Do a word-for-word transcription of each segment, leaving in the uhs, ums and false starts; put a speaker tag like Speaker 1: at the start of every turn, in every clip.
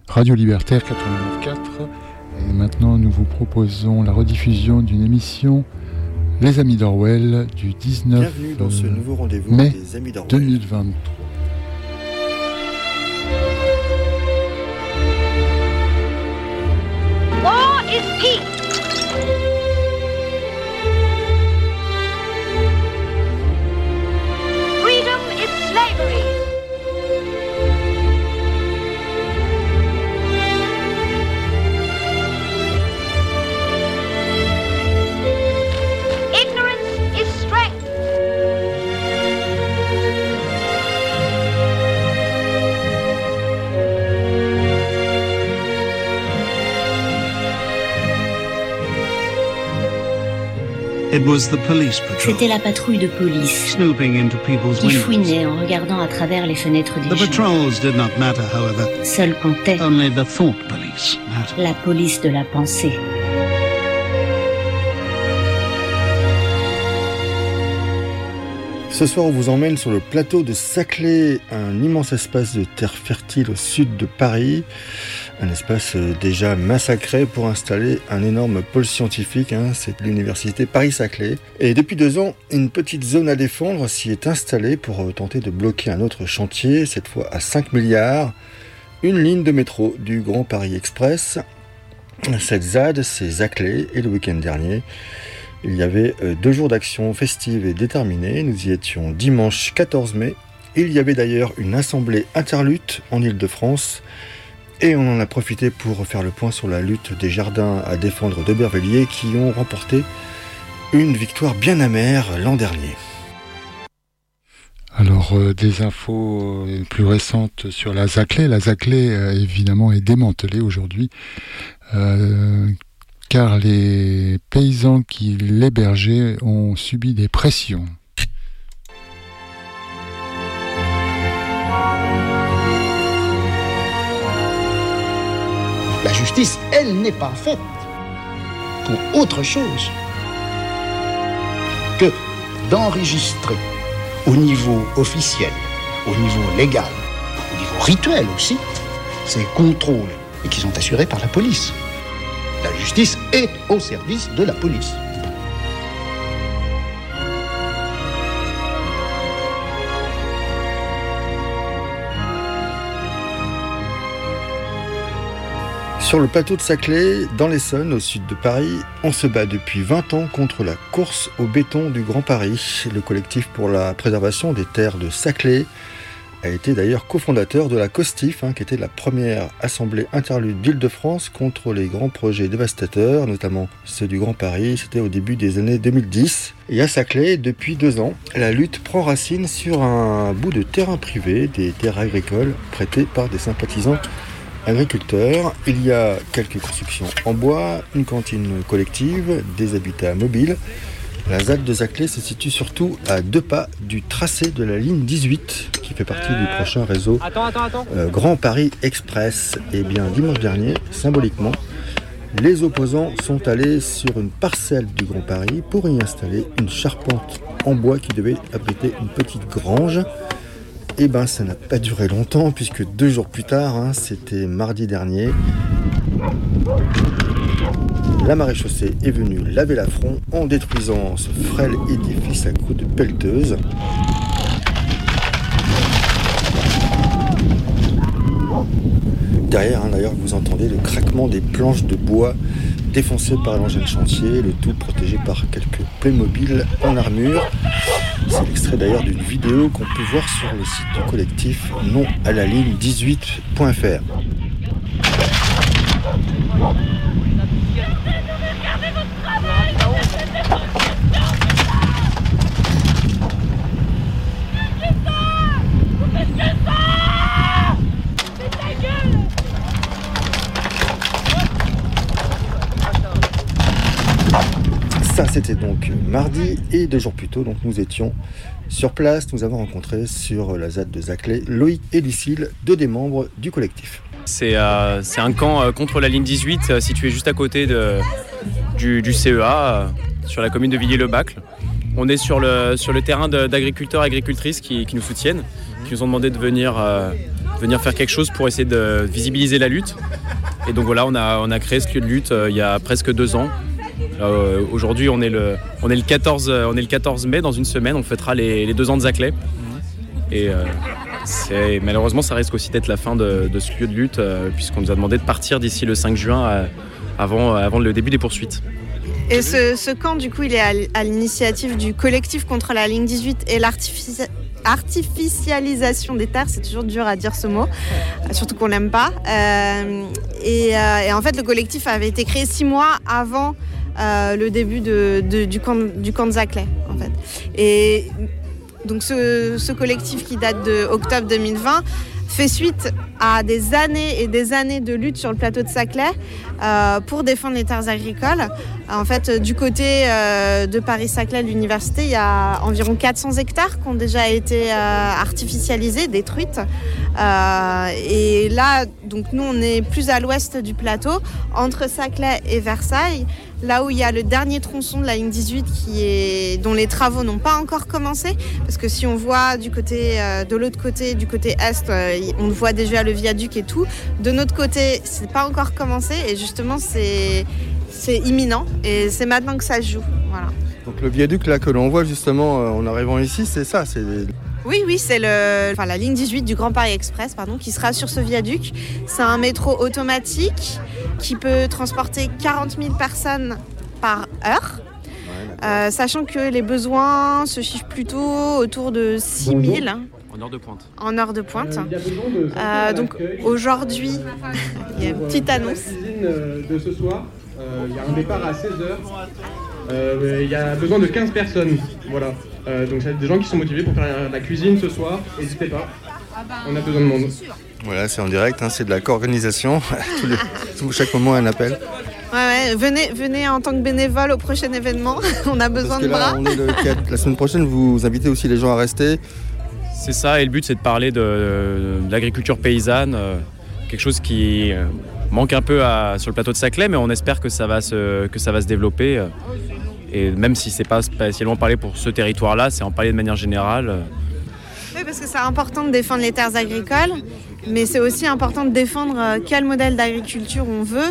Speaker 1: Radio Libertaire quatre-vingt-neuf virgule quatre. Et maintenant, nous vous proposons la rediffusion d'une émission Les Amis d'Orwell du dix-neuf
Speaker 2: Bienvenue dans ce nouveau rendez-vous
Speaker 1: mai
Speaker 2: des Amis d'Orwell
Speaker 1: deux mille vingt-trois.
Speaker 3: War is peace. Freedom is slavery. Ignorance is strength.
Speaker 4: It was the police patrol,
Speaker 5: C'était la patrouille de police
Speaker 4: snooping into people's
Speaker 5: qui
Speaker 4: windows.
Speaker 5: fouinait en regardant à travers les fenêtres des
Speaker 4: The
Speaker 5: gens.
Speaker 4: patrols did not matter, however.
Speaker 5: Seul comptait
Speaker 4: Only the thought police mattered.
Speaker 5: la police de la pensée.
Speaker 2: Ce soir, on vous emmène sur le plateau de Saclay, un immense espace de terre fertile au sud de Paris. Un espace déjà massacré pour installer un énorme pôle scientifique, hein, c'est l'université Paris-Saclay. Et depuis deux ans, une petite zone à défendre s'y est installée pour tenter de bloquer un autre chantier, cette fois à cinq milliards, une ligne de métro du Grand Paris Express. Cette Z A D, c'est Saclay, et le week-end dernier, il y avait deux jours d'action festive et déterminée. Nous y étions dimanche quatorze mai. Il y avait d'ailleurs une assemblée interlutte en Île-de-France. Et on en a profité pour faire le point sur la lutte des jardins à défendre d'Aubervilliers qui ont remporté une victoire bien amère l'an dernier.
Speaker 1: Alors, euh, des infos euh, plus récentes sur la Saclay. La Saclay, euh, évidemment, est démantelée aujourd'hui, euh, car les paysans qui l'hébergeaient ont subi des pressions.
Speaker 6: La justice, elle, n'est pas faite pour autre chose que d'enregistrer au niveau officiel, au niveau légal, au niveau rituel aussi, ces contrôles et qui sont assurés par la police. La justice est au service de la police.
Speaker 2: Sur le plateau de Saclay, dans l'Essonne, au sud de Paris, on se bat depuis vingt ans contre la course au béton du Grand Paris. Le collectif pour la préservation des terres de Saclay a été d'ailleurs cofondateur de la COSTIF, hein, qui était la première assemblée interlude d'Île-de-France contre les grands projets dévastateurs, notamment ceux du Grand Paris. C'était au début des années deux mille dix. Et à Saclay, depuis deux ans, la lutte prend racine sur un bout de terrain privé, des terres agricoles prêtées par des sympathisants agriculteurs. Il y a quelques constructions en bois, une cantine collective, des habitats mobiles. La Z A D de Saclay se situe surtout à deux pas du tracé de la ligne dix-huit, qui fait partie euh... du prochain réseau attends, attends, attends. Euh, Grand Paris Express. Et bien dimanche dernier, symboliquement, les opposants sont allés sur une parcelle du Grand Paris pour y installer une charpente en bois qui devait abriter une petite grange. Et ben ça n'a pas duré longtemps, puisque deux jours plus tard, hein, c'était mardi dernier, la maréchaussée est venue laver l'affront en détruisant ce frêle édifice à coups de pelleteuse. Derrière, hein, d'ailleurs, vous entendez le craquement des planches de bois défoncées par l'engin de chantier, le tout protégé par quelques Playmobil en armure. C'est l'extrait d'ailleurs d'une vidéo qu'on peut voir sur le site du collectif non à la ligne dix-huit point f r. Ça, c'était donc mardi, et deux jours plus tôt, donc nous étions sur place. Nous avons rencontré sur la Z A D de Saclay Loïc et Lucille, deux des membres du collectif.
Speaker 7: C'est, euh, c'est un camp euh, contre la ligne dix-huit, euh, situé juste à côté de, du, du C E A, euh, sur la commune de Villiers-le-Bacle. On est sur le, sur le terrain de, d'agriculteurs et agricultrices qui, qui nous soutiennent, qui nous ont demandé de venir euh, venir faire quelque chose pour essayer de visibiliser la lutte. Et donc voilà, on a, on a créé ce lieu de lutte euh, il y a presque deux ans. Euh, aujourd'hui, on est, le, on, est le quatorze, on est le quatorze mai, dans une semaine, on fêtera les, les deux ans de Saclay. Et euh, c'est, malheureusement, ça risque aussi d'être la fin de, de ce lieu de lutte, euh, puisqu'on nous a demandé de partir d'ici le cinq juin, à, avant, avant le début des poursuites.
Speaker 8: Et ce, ce camp, du coup, il est à, à l'initiative du collectif contre la ligne dix-huit et l'artifici- artificialisation des terres. C'est toujours dur à dire ce mot, surtout qu'on l'aime pas. Euh, et, euh, et en fait, le collectif avait été créé six mois avant euh, le début de, de, du, camp, du camp de Saclay, en fait. Et donc, ce, ce collectif qui date de octobre deux mille vingt fait suite à des années et des années de lutte sur le plateau de Saclay euh, pour défendre les terres agricoles. En fait, du côté euh, de Paris-Saclay, l'université, il y a environ quatre cents hectares qui ont déjà été euh, artificialisés, détruites. Euh, et là, donc nous, on est plus à l'ouest du plateau, entre Saclay et Versailles, là où il y a le dernier tronçon de la ligne dix-huit qui est, dont les travaux n'ont pas encore commencé. Parce que si on voit du côté, euh, de l'autre côté, du côté est, euh, on voit déjà le viaduc et tout. De notre côté, c'est pas encore commencé et justement, c'est... c'est imminent et c'est maintenant que ça se joue. Voilà.
Speaker 2: Donc le viaduc là que l'on voit justement euh, en arrivant ici, c'est ça c'est...
Speaker 8: Oui, oui, c'est le, enfin, la ligne dix-huit du Grand Paris Express pardon, qui sera sur ce viaduc. C'est un métro automatique qui peut transporter quarante mille personnes par heure. Ouais, euh, sachant que les besoins se chiffrent plutôt autour de six mille.
Speaker 7: En heure de pointe.
Speaker 8: En heure de pointe. Euh, euh, donc aujourd'hui, il y a une petite annonce.
Speaker 9: De ce soir. Il euh, y a un départ à seize heures, il euh, y a besoin de quinze personnes, voilà. Euh, donc c'est des gens qui sont motivés pour faire la cuisine ce soir, n'hésitez pas, on a besoin de monde.
Speaker 2: Voilà, c'est en direct, hein, c'est de la co-organisation, Tous les, chaque moment un appel.
Speaker 8: Ouais, ouais, venez, venez en tant que bénévole au prochain événement, on a besoin de
Speaker 2: là,
Speaker 8: bras.
Speaker 2: On est le quatre, la semaine prochaine, vous invitez aussi les gens à rester.
Speaker 7: C'est ça, et le but c'est de parler de, de l'agriculture paysanne, euh, quelque chose qui... Euh, manque un peu à, sur le plateau de Saclay, mais on espère que ça va se, que ça va se développer. Et même si c'est pas spécialement parler pour ce territoire-là, c'est en parler de manière générale.
Speaker 8: Oui, parce que c'est important de défendre les terres agricoles, mais c'est aussi important de défendre quel modèle d'agriculture on veut.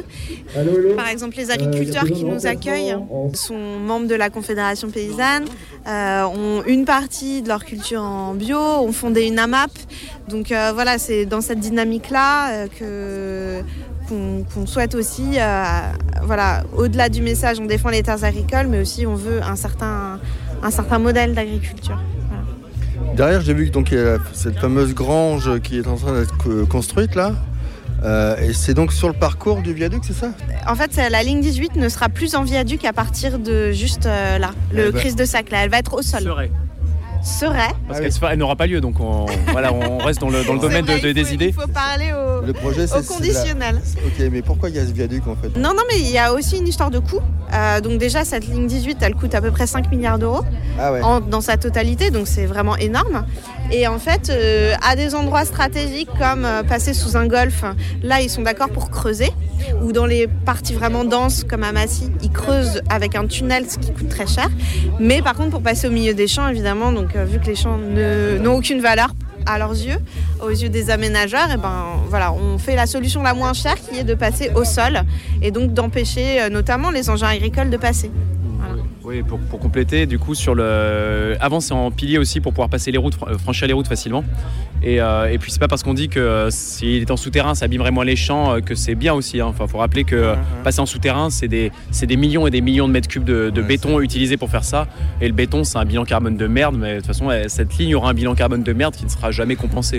Speaker 8: Par exemple, les agriculteurs qui nous accueillent sont membres de la Confédération paysanne, euh, ont une partie de leur culture en bio, ont fondé une AMAP. Donc euh, voilà, c'est dans cette dynamique-là euh, que... Qu'on, qu'on souhaite aussi, euh, voilà, au-delà du message, on défend les terres agricoles, mais aussi on veut un certain, un certain modèle d'agriculture. Voilà.
Speaker 2: Derrière, j'ai vu donc, qu'il y a cette fameuse grange qui est en train d'être construite là. Euh, et c'est donc sur le parcours du viaduc, c'est ça ?
Speaker 8: En fait, la ligne dix-huit ne sera plus en viaduc à partir de juste euh, là, le
Speaker 2: bah...
Speaker 8: Christ de Saclay. Elle va être au sol.
Speaker 7: Serait.
Speaker 8: Serait.
Speaker 7: Parce qu'elle elle n'aura pas lieu, donc on, voilà, on reste dans le, dans le domaine
Speaker 8: vrai,
Speaker 7: de, de, des
Speaker 8: faut,
Speaker 7: idées.
Speaker 8: Il faut parler au,
Speaker 2: le projet, c'est,
Speaker 8: au conditionnel.
Speaker 2: C'est la... Ok, mais pourquoi il y a ce viaduc en fait ?
Speaker 8: Non, non, mais il y a aussi une histoire de coût. Euh, donc déjà, cette ligne dix-huit, elle coûte à peu près cinq milliards d'euros
Speaker 2: ah ouais.
Speaker 8: en, dans sa totalité, donc c'est vraiment énorme. Et en fait, euh, à des endroits stratégiques comme euh, passer sous un golfe, là, ils sont d'accord pour creuser. Ou dans les parties vraiment denses comme à Massy, ils creusent avec un tunnel, ce qui coûte très cher. Mais par contre, pour passer au milieu des champs, évidemment, donc euh, vu que les champs ne, n'ont aucune valeur à leurs yeux, aux yeux des aménageurs, et ben voilà, on fait la solution la moins chère, qui est de passer au sol et donc d'empêcher euh, notamment les engins agricoles de passer. Voilà.
Speaker 7: Oui, pour, pour compléter, du coup, sur le, avant c'est en pilier aussi pour pouvoir passer les routes, franchir les routes facilement. Et, euh, et puis c'est pas parce qu'on dit que euh, s'il est en souterrain, ça abîmerait moins les champs, euh, que c'est bien aussi. Hein. Enfin, faut rappeler que euh, passer en souterrain, c'est des, c'est des millions et des millions de mètres cubes de, de ouais, béton utilisés pour faire ça. Et le béton, c'est un bilan carbone de merde, mais de toute façon, cette ligne aura un bilan carbone de merde qui ne sera jamais compensé.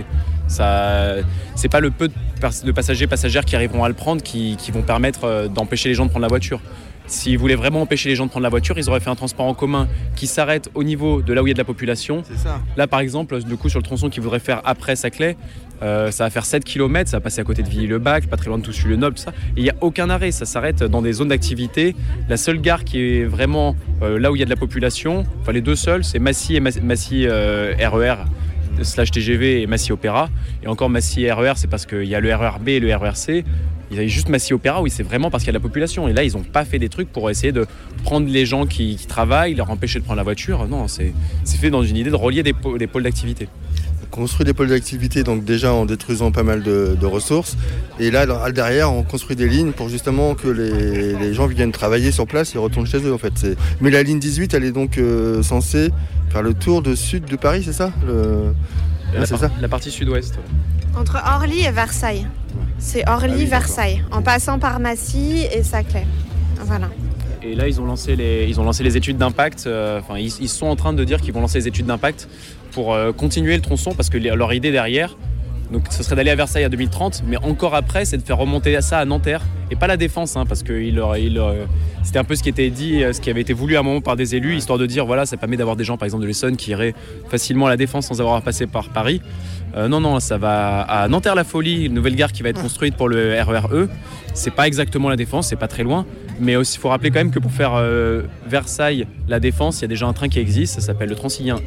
Speaker 7: Ça, c'est pas le peu de passagers passagères qui arriveront à le prendre qui, qui vont permettre d'empêcher les gens de prendre la voiture. S'ils voulaient vraiment empêcher les gens de prendre la voiture, ils auraient fait un transport en commun qui s'arrête au niveau de là où il y a de la population.
Speaker 2: C'est ça.
Speaker 7: Là, par exemple, du coup, sur le tronçon qu'ils voudraient faire après Saclay, euh, ça va faire sept kilomètres, ça va passer à côté de Villiers-le-Bac, pas très loin de Toussus-le-Noble, tout ça. Et il n'y a aucun arrêt, ça s'arrête dans des zones d'activité. La seule gare qui est vraiment euh, là où il y a de la population, enfin les deux seules, c'est Massy et Massy euh, R E R slash T G V et Massy Opéra. Et encore Massy R E R, c'est parce qu'il y a le R E R B et le R E R C. Ils avaient juste Massy Opéra, oui, c'est vraiment parce qu'il y a de la population. Et là, ils n'ont pas fait des trucs pour essayer de prendre les gens qui, qui travaillent, leur empêcher de prendre la voiture. Non, c'est, c'est fait dans une idée de relier des, pôles, des pôles d'activité.
Speaker 2: On construit des pôles d'activité, donc déjà en détruisant pas mal de, de ressources. Et là, dans, derrière, on construit des lignes pour justement que les, les gens viennent travailler sur place et retournent chez eux, en fait. C'est... Mais la ligne dix-huit, elle est donc euh, censée faire le tour de sud de Paris, c'est ça le...
Speaker 7: la,
Speaker 2: ouais, c'est
Speaker 7: par-
Speaker 2: ça
Speaker 7: la partie sud-ouest. Ouais.
Speaker 8: Entre Orly et Versailles. C'est Orly-Versailles, ah oui, en passant par Massy et Saclay. Voilà.
Speaker 7: Et là, ils ont lancé les, ils ont lancé les études d'impact. Euh, enfin, ils, ils sont en train de dire qu'ils vont lancer les études d'impact pour euh, continuer le tronçon, parce que les, leur idée derrière, donc, ce serait d'aller à Versailles à deux mille trente, mais encore après, c'est de faire remonter ça à Nanterre, et pas la Défense, hein, parce que il leur, il leur, c'était un peu ce qui était dit, ce qui avait été voulu à un moment par des élus, histoire de dire, voilà, ça permet d'avoir des gens, par exemple de l'Essonne, qui iraient facilement à la Défense sans avoir à passer par Paris. Euh, non, non, ça va à Nanterre-la-Folie, une nouvelle gare qui va être construite pour le R E R E. C'est pas exactement la Défense, c'est pas très loin, mais il faut rappeler quand même que pour faire euh, Versailles-la Défense, il y a déjà un train qui existe, ça s'appelle le Transilien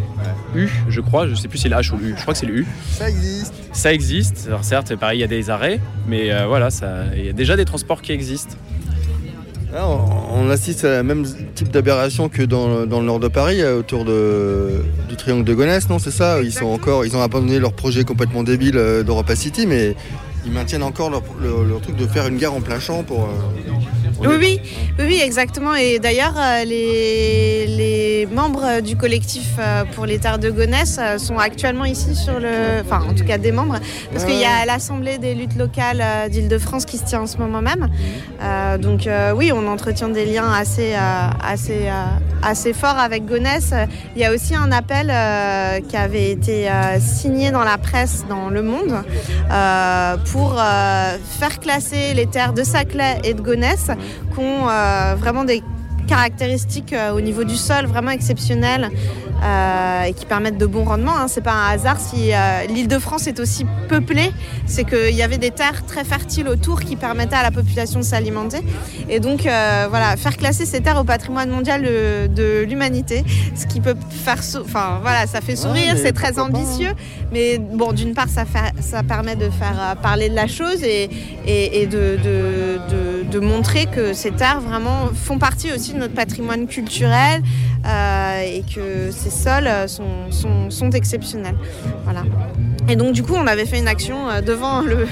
Speaker 7: U, je crois, je sais plus si c'est le H ou le U, je crois que c'est le U.
Speaker 2: Ça existe.
Speaker 7: Ça existe, alors certes, pareil, il y a des arrêts, mais euh, voilà, ça, il y a déjà des transports qui existent.
Speaker 2: Là, on, on assiste à la même type d'aberration que dans, dans le nord de Paris, autour de, du triangle de Gonesse, non, c'est ça? Ils sont encore, ils ont abandonné leur projet complètement débile d'Europa City, mais ils maintiennent encore leur, leur, leur truc de faire une gare en plein champ pour... Euh,
Speaker 8: Oui, oui, oui, oui, exactement. Et d'ailleurs, euh, les, les membres du collectif euh, pour les terres de Gonesse euh, sont actuellement ici sur le... Enfin, en tout cas des membres, parce qu'il y a l'Assemblée des luttes locales euh, d'Île-de-France qui se tient en ce moment même. Euh, donc euh, oui, on entretient des liens assez, euh, assez, euh, assez forts avec Gonesse. Il y a aussi un appel euh, qui avait été euh, signé dans la presse, dans Le Monde, euh, pour euh, faire classer les terres de Saclay et de Gonesse, qui ont euh, vraiment des caractéristiques euh, au niveau du sol vraiment exceptionnelles euh, et qui permettent de bons rendements. Hein. C'est pas un hasard si euh, l'Île-de-France est aussi peuplée, c'est qu'il y avait des terres très fertiles autour qui permettaient à la population de s'alimenter. Et donc euh, voilà, faire classer ces terres au patrimoine mondial de, de l'humanité, ce qui peut faire, sou- enfin voilà, ça fait sourire, ouais, c'est très ambitieux, mais bon, d'une part ça, fait, ça permet de faire euh, parler de la chose et, et, et de, de, de, de montrer que ces terres vraiment font partie aussi de notre patrimoine culturel euh, et que ces sols sont, sont, sont exceptionnels. Voilà. Et donc du coup on avait fait une action euh, devant le,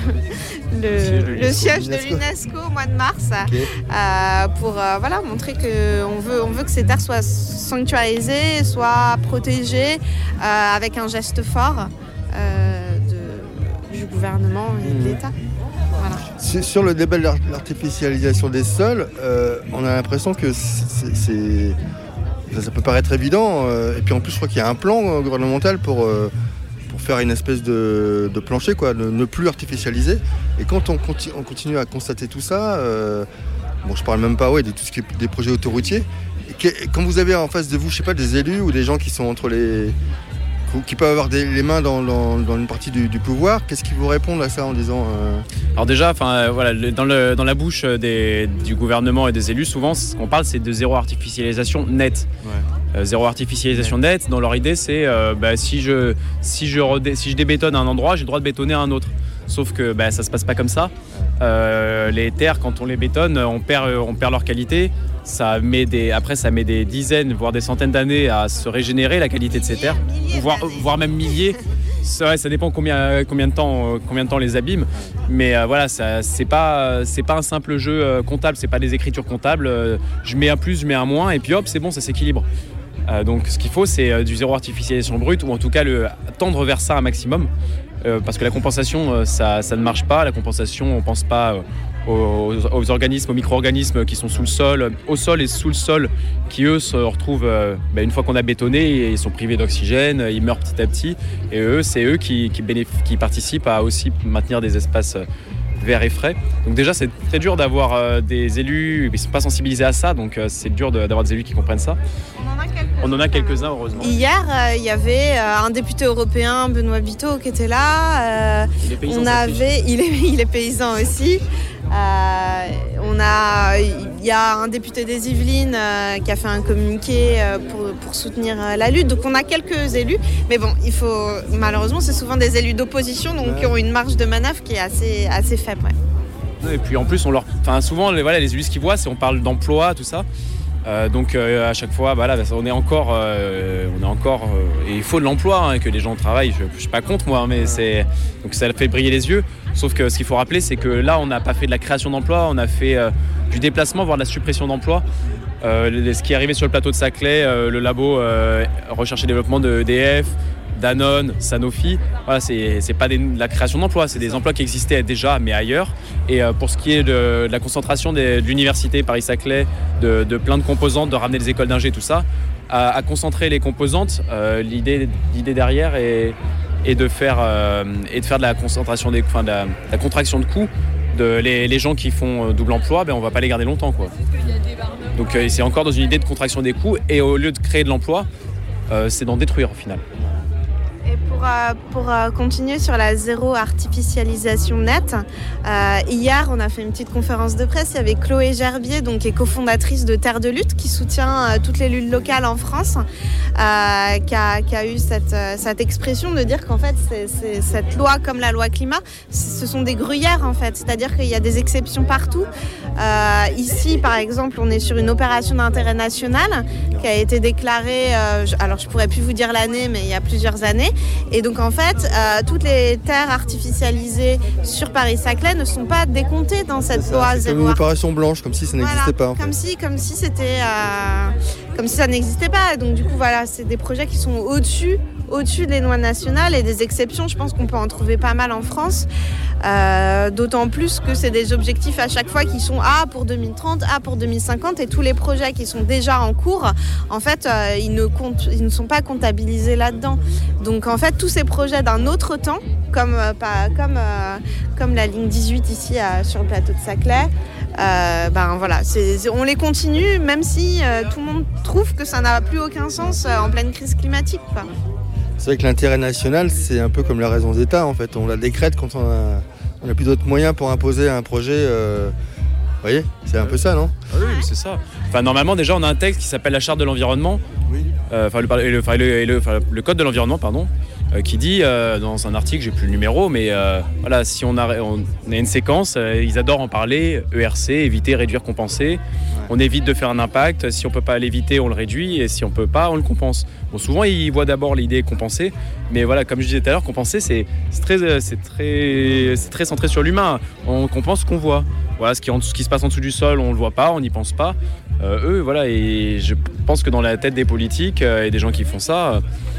Speaker 8: le, le siège de l'UNESCO au mois de mars, okay. euh, pour euh, voilà, montrer qu'on veut, on veut que ces terres soient sanctuarisées, soient protégées euh, avec un geste fort euh, de, du gouvernement et de l'État. Voilà.
Speaker 2: Sur le débat de l'artificialisation des sols, euh, on a l'impression que c'est, c'est, ça, ça peut paraître évident. Euh, et puis en plus, je crois qu'il y a un plan euh, gouvernemental pour, euh, pour faire une espèce de, de plancher, quoi, de ne plus artificialiser. Et quand on, conti- on continue à constater tout ça, euh, bon, je parle même pas ouais, de tout ce qui est des projets autoroutiers. Et que, quand vous avez en face de vous, je sais pas, des élus ou des gens qui sont entre les... qui peuvent avoir des, les mains dans, dans, dans une partie du, du pouvoir, qu'est-ce qu'ils vous répondent à ça en disant euh...
Speaker 7: Alors déjà, euh, voilà, dans, le, dans la bouche des, du gouvernement et des élus, souvent ce qu'on parle c'est de zéro artificialisation nette. Ouais. Euh, zéro artificialisation ouais. nette, dans leur idée c'est euh, bah, si, je, si, je redé, si je débétonne à un endroit, j'ai le droit de bétonner à un autre. Sauf que bah, ça se passe pas comme ça. Euh, les terres, quand on les bétonne, on perd, on perd leur qualité. Ça met des, après, ça met des dizaines, voire des centaines d'années à se régénérer la qualité de ces terres, voire, voire même milliers. Ça, ça dépend combien, combien, de temps, combien de temps les abîme. Mais euh, voilà, ça, c'est pas, c'est pas un simple jeu euh, comptable, c'est pas des écritures comptables. Euh, je mets un plus, je mets un moins, et puis hop, c'est bon, ça s'équilibre. Euh, donc ce qu'il faut, c'est euh, du zéro artificialisation brute, ou en tout cas le, tendre vers ça un maximum. Euh, parce que la compensation, euh, ça, ça ne marche pas. La compensation, on ne pense pas euh, aux, aux organismes, aux micro-organismes qui sont sous le sol, au sol et sous le sol, qui eux se retrouvent, euh, bah, une fois qu'on a bétonné, ils sont privés d'oxygène, ils meurent petit à petit. Et eux, c'est eux qui, qui, bénéf- qui participent à aussi maintenir des espaces euh, verts et frais. Donc déjà, c'est très dur d'avoir euh, des élus, ils ne sont pas sensibilisés à ça, donc euh, c'est dur de, d'avoir des élus qui comprennent ça.
Speaker 8: On en a quelques-uns,
Speaker 7: On en a quelques-uns heureusement.
Speaker 8: Hier, il euh, y avait euh, un député européen, Benoît Biteau, qui était là. Euh,
Speaker 7: il est paysan,
Speaker 8: on avait, il est, il est paysan aussi. Euh, on a, il y a un député des Yvelines euh, qui a fait un communiqué euh, pour, pour soutenir euh, la lutte. Donc on a quelques élus, mais bon, il faut malheureusement c'est souvent des élus d'opposition, donc ouais. qui ont une marge de manœuvre qui est assez, assez faible. Ouais.
Speaker 7: Et puis en plus, on leur, enfin souvent, les, voilà, les élus ce qu'ils voient, c'est on parle d'emploi, tout ça. Euh, donc euh, à chaque fois, bah, là, on est encore, euh, on est encore, euh, et il faut de l'emploi, hein, que les gens travaillent. Je, je suis pas contre moi, mais c'est donc ça fait briller les yeux. Sauf que ce qu'il faut rappeler, c'est que là, on n'a pas fait de la création d'emplois, on a fait euh, du déplacement, voire de la suppression d'emplois. Euh, ce qui est arrivé sur le plateau de Saclay, euh, le labo euh, recherche et développement de E D F, Danone, Sanofi, voilà, c'est, c'est pas des, de la création d'emplois, c'est des emplois qui existaient déjà mais ailleurs. Et euh, pour ce qui est de, de la concentration des, de l'université Paris-Saclay, de, de plein de composantes, de ramener les écoles d'ingé, tout ça, à, à concentrer les composantes, euh, l'idée, l'idée derrière est, est, de faire, euh, est de faire de la concentration des, enfin, de la, de la contraction de coûts. De, les, les gens qui font double emploi, ben, on va pas les garder longtemps, quoi. Donc euh, c'est encore dans une idée de contraction des coûts, et au lieu de créer de l'emploi, euh, c'est d'en détruire au final.
Speaker 8: Et pour, euh, pour euh, continuer sur la zéro artificialisation nette, euh, hier on a fait une petite conférence de presse. Il y avait Chloé Gerbier, donc, qui est cofondatrice de Terre de Lutte, qui soutient euh, toutes les luttes locales en France, euh, qui, a, qui a eu cette, euh, cette expression de dire qu'en fait c'est, c'est, cette loi, comme la loi climat, ce sont des gruyères en fait, c'est-à-dire qu'il y a des exceptions partout. Euh, ici par exemple on est sur une opération d'intérêt national qui a été déclarée, euh, alors je pourrais plus vous dire l'année, mais il y a plusieurs années. Et donc en fait, euh, toutes les terres artificialisées sur Paris-Saclay ne sont pas décomptées dans cette
Speaker 2: c'est
Speaker 8: loi
Speaker 2: ça, c'est
Speaker 8: zéro.
Speaker 2: comme une opération blanche, comme si ça n'existait
Speaker 8: voilà,
Speaker 2: pas. En
Speaker 8: comme
Speaker 2: fait.
Speaker 8: si, comme si c'était, euh, comme si ça n'existait pas. Et donc du coup voilà, c'est des projets qui sont au-dessus, au-dessus des lois nationales, et des exceptions. Je pense qu'on peut en trouver pas mal en France. Euh, d'autant plus que c'est des objectifs à chaque fois qui sont A pour deux mille trente, A pour deux mille cinquante, et tous les projets qui sont déjà en cours, en fait, euh, ils, ne comptent, ils ne sont pas comptabilisés là-dedans. Donc en fait, tous ces projets d'un autre temps, comme, euh, pas, comme, euh, comme la ligne dix-huit ici euh, sur le plateau de Saclay, euh, ben voilà, c'est, c'est, on les continue, même si euh, tout le monde trouve que ça n'a plus aucun sens euh, en pleine crise climatique, quoi.
Speaker 2: C'est vrai que l'intérêt national, c'est un peu comme la raison d'État, en fait. On la décrète quand on a, on a plus d'autres moyens pour imposer un projet. Euh... Vous voyez, c'est un peu ça, non ?
Speaker 7: Ah oui, c'est ça. Enfin, normalement, déjà, on a un texte qui s'appelle la Charte de l'environnement,
Speaker 2: oui.
Speaker 7: euh, enfin, le, le, enfin, le, le, enfin, le Code de l'environnement, pardon, euh, qui dit, euh, dans un article, j'ai plus le numéro, mais euh, voilà, si on a, on a une séquence, euh, ils adorent en parler, E R C, éviter, réduire, compenser. Ouais. On évite de faire un impact. Si on peut pas l'éviter, on le réduit, et si on peut pas, on le compense. Bon, souvent, ils voient d'abord l'idée compenser, mais voilà, comme je disais tout à l'heure, compenser, c'est, c'est, très, c'est, très, c'est très centré sur l'humain. On compense ce qu'on voit. Voilà, ce qui, ce qui se passe en dessous du sol, on le voit pas, on n'y pense pas. Euh, eux, voilà, et je pense que dans la tête des politiques euh, et des gens qui font ça,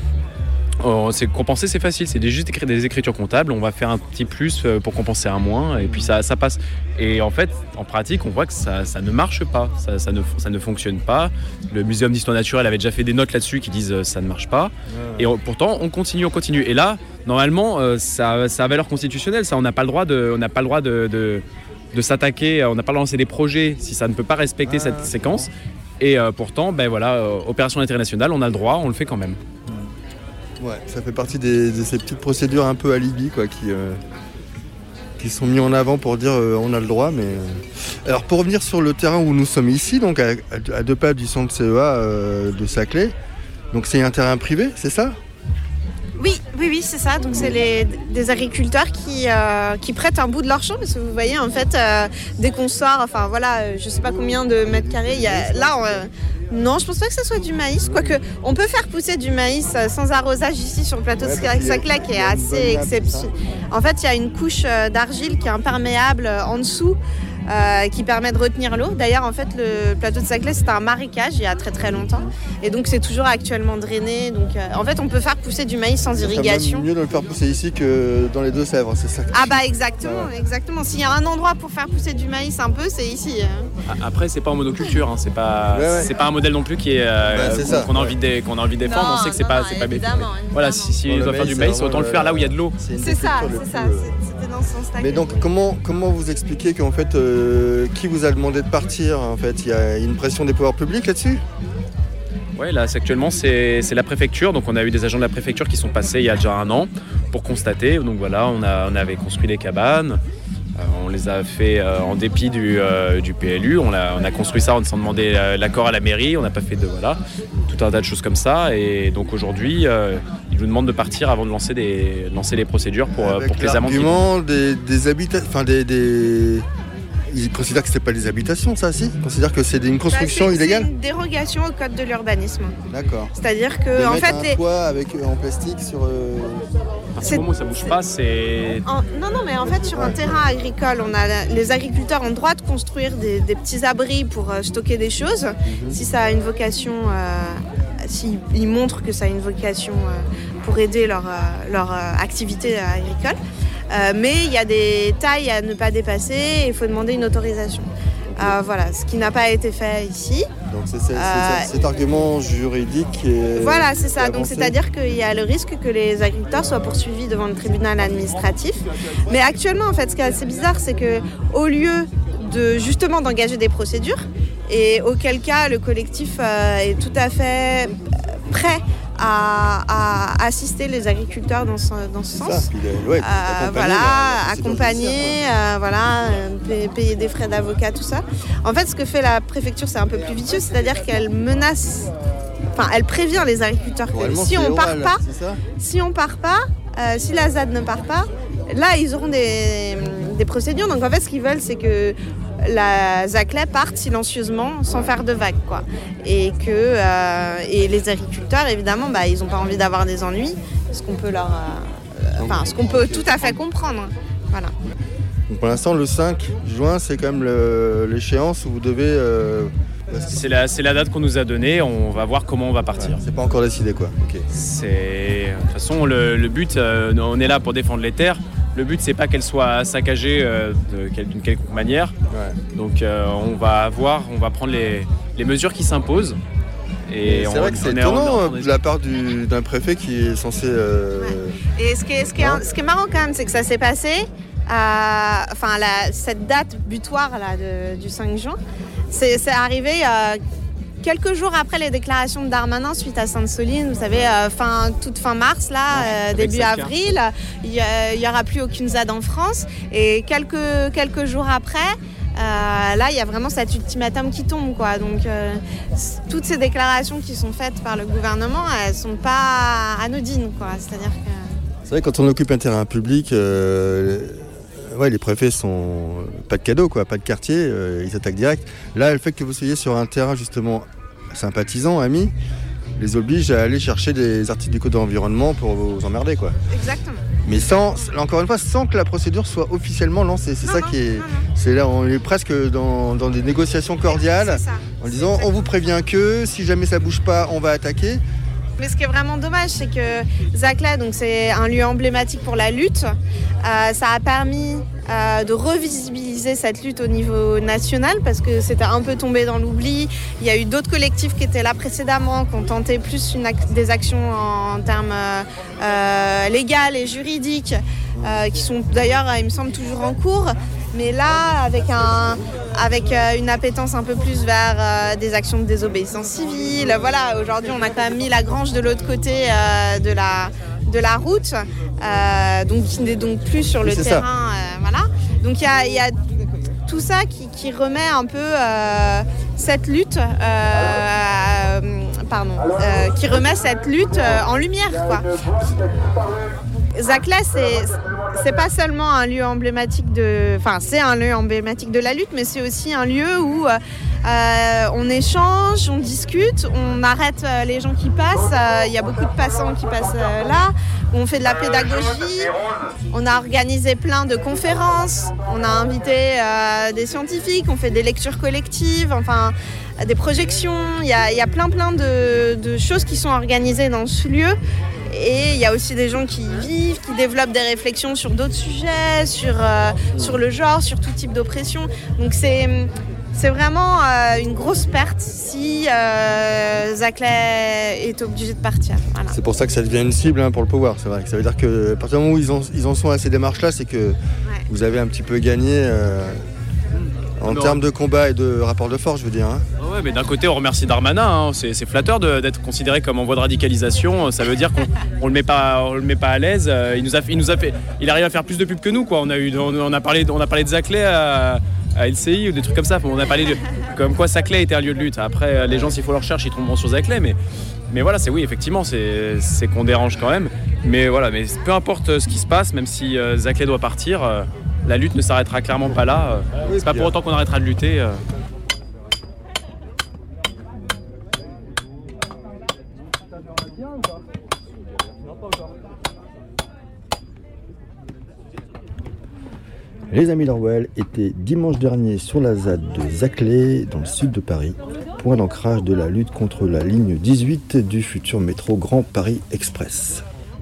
Speaker 7: euh, c'est compenser, c'est facile, c'est juste écrire des écritures comptables. On va faire un petit plus pour compenser un moins, et puis ça, ça passe. Et en fait, en pratique, on voit que ça, ça ne marche pas, ça, ça, ne, ça ne fonctionne pas. Le Muséum d'histoire naturelle avait déjà fait des notes là-dessus qui disent euh, ça ne marche pas. Ouais. Et on, pourtant, on continue, on continue. Et là, normalement, euh, ça, ça a valeur constitutionnelle. Ça, on n'a pas le droit de, on n'a pas le droit de, de de s'attaquer, on n'a pas lancé des projets si ça ne peut pas respecter ah, cette séquence. Et euh, pourtant, ben voilà, euh, opération d'intérêt national, on a le droit, on le fait quand même.
Speaker 2: Ouais, ça fait partie des, de ces petites procédures un peu alibi, quoi, qui, euh, qui sont mis en avant pour dire euh, on a le droit. Mais euh... alors pour revenir sur le terrain où nous sommes ici, donc à, à deux pas du centre C E A euh, de Saclay, donc c'est un terrain privé, c'est ça ?
Speaker 8: Oui, oui, oui, c'est ça. Donc c'est les, des agriculteurs qui, euh, qui prêtent un bout de leur champ, parce que vous voyez, en fait, euh, dès qu'on sort, enfin voilà, je sais pas combien de mètres carrés il y a. Là, euh, non, je pense pas que ce soit du maïs, quoique on peut faire pousser du maïs sans arrosage ici sur le plateau de Saclay, qui est assez exceptionnel. En fait, il y a une couche d'argile qui est imperméable en dessous. Euh, qui permet de retenir l'eau. D'ailleurs, en fait, le plateau de Saclay, c'était un marécage il y a très très longtemps. Et donc, c'est toujours actuellement drainé. Donc, euh, en fait, on peut faire pousser du maïs sans irrigation.
Speaker 2: C'est mieux de le faire pousser ici que dans les Deux-Sèvres, c'est ça.
Speaker 8: Ah bah exactement, ouais. exactement. S'il y a un endroit pour faire pousser du maïs un peu, c'est ici.
Speaker 7: Après, c'est pas en monoculture, hein. c'est pas, ouais, ouais. c'est pas un modèle non plus qui est, euh, ouais, qu'on, qu'on, a envie de, qu'on a envie de défendre. Non, on sait que c'est non, pas, non, c'est pas
Speaker 8: évidemment,
Speaker 7: évidemment. Voilà, si, si on doit faire du maïs, autant le faire là où il y a de l'eau.
Speaker 8: C'est, c'est ça, c'est ça. C'était dans ce sens-là.
Speaker 2: Mais donc, comment, comment vous expliquez qu'en fait, euh, qui vous a demandé de partir en fait? Il y a une pression des pouvoirs publics là-dessus?
Speaker 7: Oui, là, c'est actuellement, c'est, c'est la préfecture. Donc, on a eu des agents de la préfecture qui sont passés il y a déjà un an pour constater. Donc, voilà, on, a, on avait construit les cabanes. Euh, on les a fait euh, en dépit du, euh, du P L U. On a, on a construit ça sans demander euh, l'accord à la mairie. On n'a pas fait de, voilà, tout un tas de choses comme ça. Et donc, aujourd'hui, euh, ils nous demandent de partir avant de lancer, des, lancer les procédures pour, pour que les amendes...
Speaker 2: Avec l'argument des, des habitants... Enfin, des... des... ils considèrent que c'est pas des habitations, ça, si? Ils considèrent que c'est une construction
Speaker 8: bah, c'est,
Speaker 2: illégale?
Speaker 8: C'est une dérogation au code de l'urbanisme.
Speaker 2: D'accord.
Speaker 8: C'est-à-dire que,
Speaker 2: de
Speaker 8: en
Speaker 2: mettre
Speaker 8: fait,
Speaker 2: un
Speaker 8: les...
Speaker 2: toit avec, euh, en plastique sur... Euh...
Speaker 7: À partir du moment où ça bouge pas, c'est...
Speaker 8: En... Non, non, mais en fait, sur un terrain agricole, on a... les agriculteurs ont le droit de construire des, des petits abris pour euh, stocker des choses, mm-hmm. si ça a une vocation... Euh... S'ils si montrent que ça a une vocation euh, pour aider leur, euh, leur euh, activité agricole. Euh, mais il y a des tailles à ne pas dépasser et il faut demander une autorisation. Euh, voilà, ce qui n'a pas été fait ici.
Speaker 2: Donc c'est, c'est, euh, c'est cet argument juridique qui est...
Speaker 8: Voilà, c'est ça. Donc c'est-à-dire qu'il y a le risque que les agriculteurs soient poursuivis devant le tribunal administratif. Mais actuellement, en fait, ce qui est assez bizarre, c'est qu'au lieu de justement d'engager des procédures, et auquel cas le collectif euh, est tout à fait prêt à, à assister les agriculteurs dans ce, dans ce sens.
Speaker 2: Ça, est, ouais,
Speaker 8: euh, voilà, accompagner, euh, voilà, euh, payer des frais d'avocat, tout ça. En fait, ce que fait la préfecture, c'est un peu plus vicieux, c'est-à-dire qu'elle menace, enfin, elle prévient les agriculteurs que si on part pas, si on part pas, euh, si la Z A D ne part pas, là, ils auront des, des procédures. Donc, en fait, ce qu'ils veulent, c'est que la Zaclay parte silencieusement sans faire de vagues, quoi. Et que euh, et les agriculteurs, évidemment, bah, ils n'ont pas envie d'avoir des ennuis, ce qu'on peut leur, euh, enfin, ce qu'on peut tout à fait comprendre. Voilà.
Speaker 2: Donc pour l'instant, le cinq juin, c'est quand même le, l'échéance où vous devez. Euh,
Speaker 7: c'est la c'est la date qu'on nous a donnée. On va voir comment on va partir.
Speaker 2: Ouais, c'est pas encore décidé, quoi. Okay.
Speaker 7: C'est de toute façon le, le but. Euh, on est là pour défendre les terres. Le but, c'est pas qu'elle soit saccagée euh, de, d'une quelconque manière. Ouais. Donc, euh, on va voir, on va prendre les, les mesures qui s'imposent.
Speaker 2: Et c'est on, vrai que c'est étonnant en, en, de la part du, d'un préfet qui est censé... Euh...
Speaker 8: Ouais. Et ce qui, est, ce, qui est, ce qui est marrant quand même, c'est que ça s'est passé, à, enfin, la, cette date butoir là, de, du cinq juin, c'est, c'est arrivé... Euh, quelques jours après les déclarations de Darmanin suite à Sainte-Soline, vous savez, euh, fin, toute fin mars, là, euh, début avril, il n'y aura plus aucune Z A D en France. Et quelques, quelques jours après, euh, là, il y a vraiment cet ultimatum qui tombe, quoi. Donc, euh, toutes ces déclarations qui sont faites par le gouvernement, elles ne sont pas anodines, quoi. C'est-à-dire que...
Speaker 2: C'est vrai, quand on occupe un terrain public... Euh... Ouais, les préfets sont pas de cadeaux, quoi, pas de quartier, euh, ils attaquent direct. Là, le fait que vous soyez sur un terrain justement sympathisant, amis, les oblige à aller chercher des articles du code de l'environnement pour vous emmerder, quoi.
Speaker 8: Exactement.
Speaker 2: Mais sans, encore une fois, sans que la procédure soit officiellement lancée. C'est non, ça non, qui est, non, non. c'est là, on est presque dans, dans des négociations cordiales, en disant, on vous prévient que si jamais ça bouge pas, on va attaquer.
Speaker 8: Mais ce qui est vraiment dommage, c'est que Zaclay, donc c'est un lieu emblématique pour la lutte. Euh, ça a permis euh, de revisibiliser cette lutte au niveau national parce que c'était un peu tombé dans l'oubli. Il y a eu d'autres collectifs qui étaient là précédemment, qui ont tenté plus une ac- des actions en, en termes euh, légaux et juridiques, euh, qui sont d'ailleurs, il me semble, toujours en cours. Mais là, avec, un, avec une appétence un peu plus vers euh, des actions de désobéissance civile, voilà, aujourd'hui on a quand même mis la grange de l'autre côté euh, de, la, de la route, euh, donc qui n'est donc plus sur le oui, terrain, euh, voilà. Donc il y a, y a tout ça qui, qui remet un peu euh, cette lutte, euh, pardon, euh, qui remet cette lutte euh, en lumière, quoi. Zaclay, c'est, c'est pas seulement un lieu emblématique de... Enfin, c'est un lieu emblématique de la lutte, mais c'est aussi un lieu où euh, on échange, on discute, on arrête euh, les gens qui passent. Il euh, y a beaucoup de passants qui passent euh, là. On fait de la pédagogie. On a organisé plein de conférences. On a invité euh, des scientifiques. On fait des lectures collectives. Enfin, des projections. Il y a, y a plein, plein de, de choses qui sont organisées dans ce lieu. Et il y a aussi des gens qui y vivent, qui développent des réflexions sur d'autres sujets, sur, euh, sur le genre, sur tout type d'oppression. Donc c'est, c'est vraiment euh, une grosse perte si euh, Zaclay est obligé de partir. Voilà.
Speaker 2: C'est pour ça que ça devient une cible hein, pour le pouvoir. C'est vrai. Ça veut dire qu'à partir du moment où ils en, ils en sont à ces démarches-là, c'est que ouais. vous avez un petit peu gagné... Euh... En non. termes de combat et de rapport de force, je veux dire. Hein.
Speaker 7: Ouais, mais d'un côté, on remercie Darmanin. Hein. C'est, c'est flatteur de, d'être considéré comme en voie de radicalisation. Ça veut dire qu'on on le met pas, on le met pas à l'aise. Il nous a, il nous a fait, il arrive à faire plus de pub que nous, quoi. On a eu, on, on a parlé, on a parlé de Zaclay à, à L C I ou des trucs comme ça. On a parlé de, comme quoi Zaclay était un lieu de lutte. Après, les gens, s'il faut leur recherche, ils tomberont sur Zaclay, mais. Mais voilà, c'est oui, effectivement, c'est, c'est qu'on dérange quand même. Mais voilà, mais peu importe ce qui se passe, même si euh, Zaclay doit partir. Euh, la lutte ne s'arrêtera clairement pas là. C'est pas pour autant qu'on arrêtera de lutter.
Speaker 2: Les amis d'Orwell étaient dimanche dernier sur la Z A D de Saclay, dans le sud de Paris, point d'ancrage de la lutte contre la ligne dix-huit du futur métro Grand Paris Express.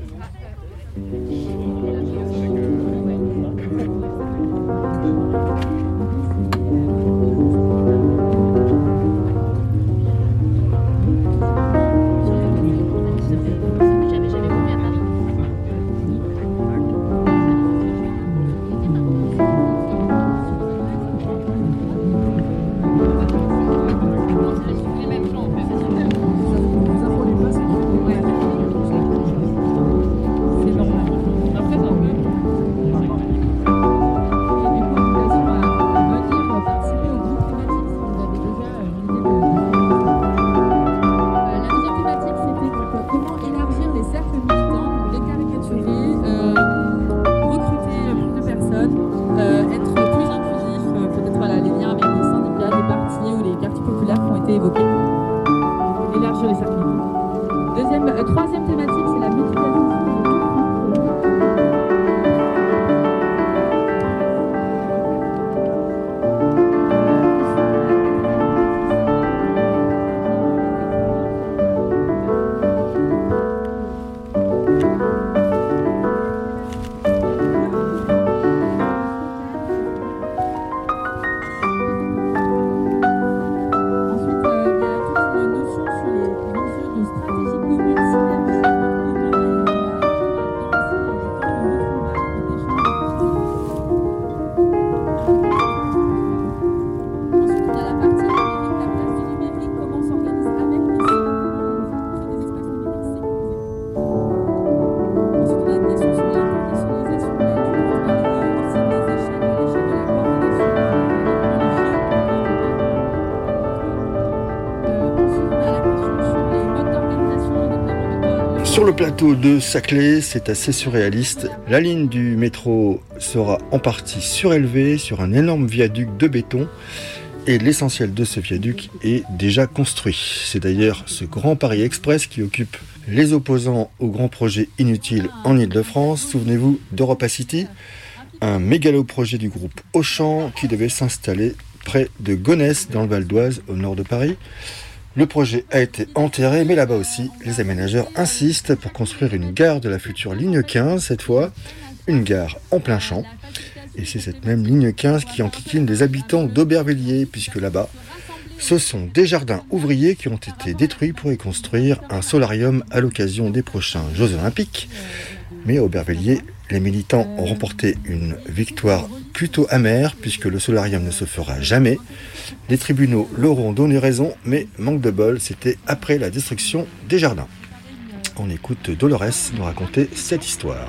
Speaker 2: Sur le plateau de Saclay, c'est assez surréaliste. La ligne du métro sera en partie surélevée sur un énorme viaduc de béton et l'essentiel de ce viaduc est déjà construit. C'est d'ailleurs ce Grand Paris Express qui occupe les opposants au grand projet inutile en Ile-de-France. Souvenez-vous d'Europa City, un mégalo-projet du groupe Auchan qui devait s'installer près de Gonesse dans le Val d'Oise au nord de Paris. Le projet a été enterré, mais là-bas aussi, les aménageurs insistent pour construire une gare de la future ligne quinze, cette fois, une gare en plein champ. Et c'est cette même ligne quinze qui enquiquine les habitants d'Aubervilliers, puisque là-bas, ce sont des jardins ouvriers qui ont été détruits pour y construire un solarium à l'occasion des prochains Jeux Olympiques. Mais à Aubervilliers, les militants ont remporté une victoire plutôt amère, puisque le solarium ne se fera jamais. Les tribunaux leur ont donné raison, mais manque de bol, c'était après la destruction des jardins. On écoute Dolores nous raconter cette histoire.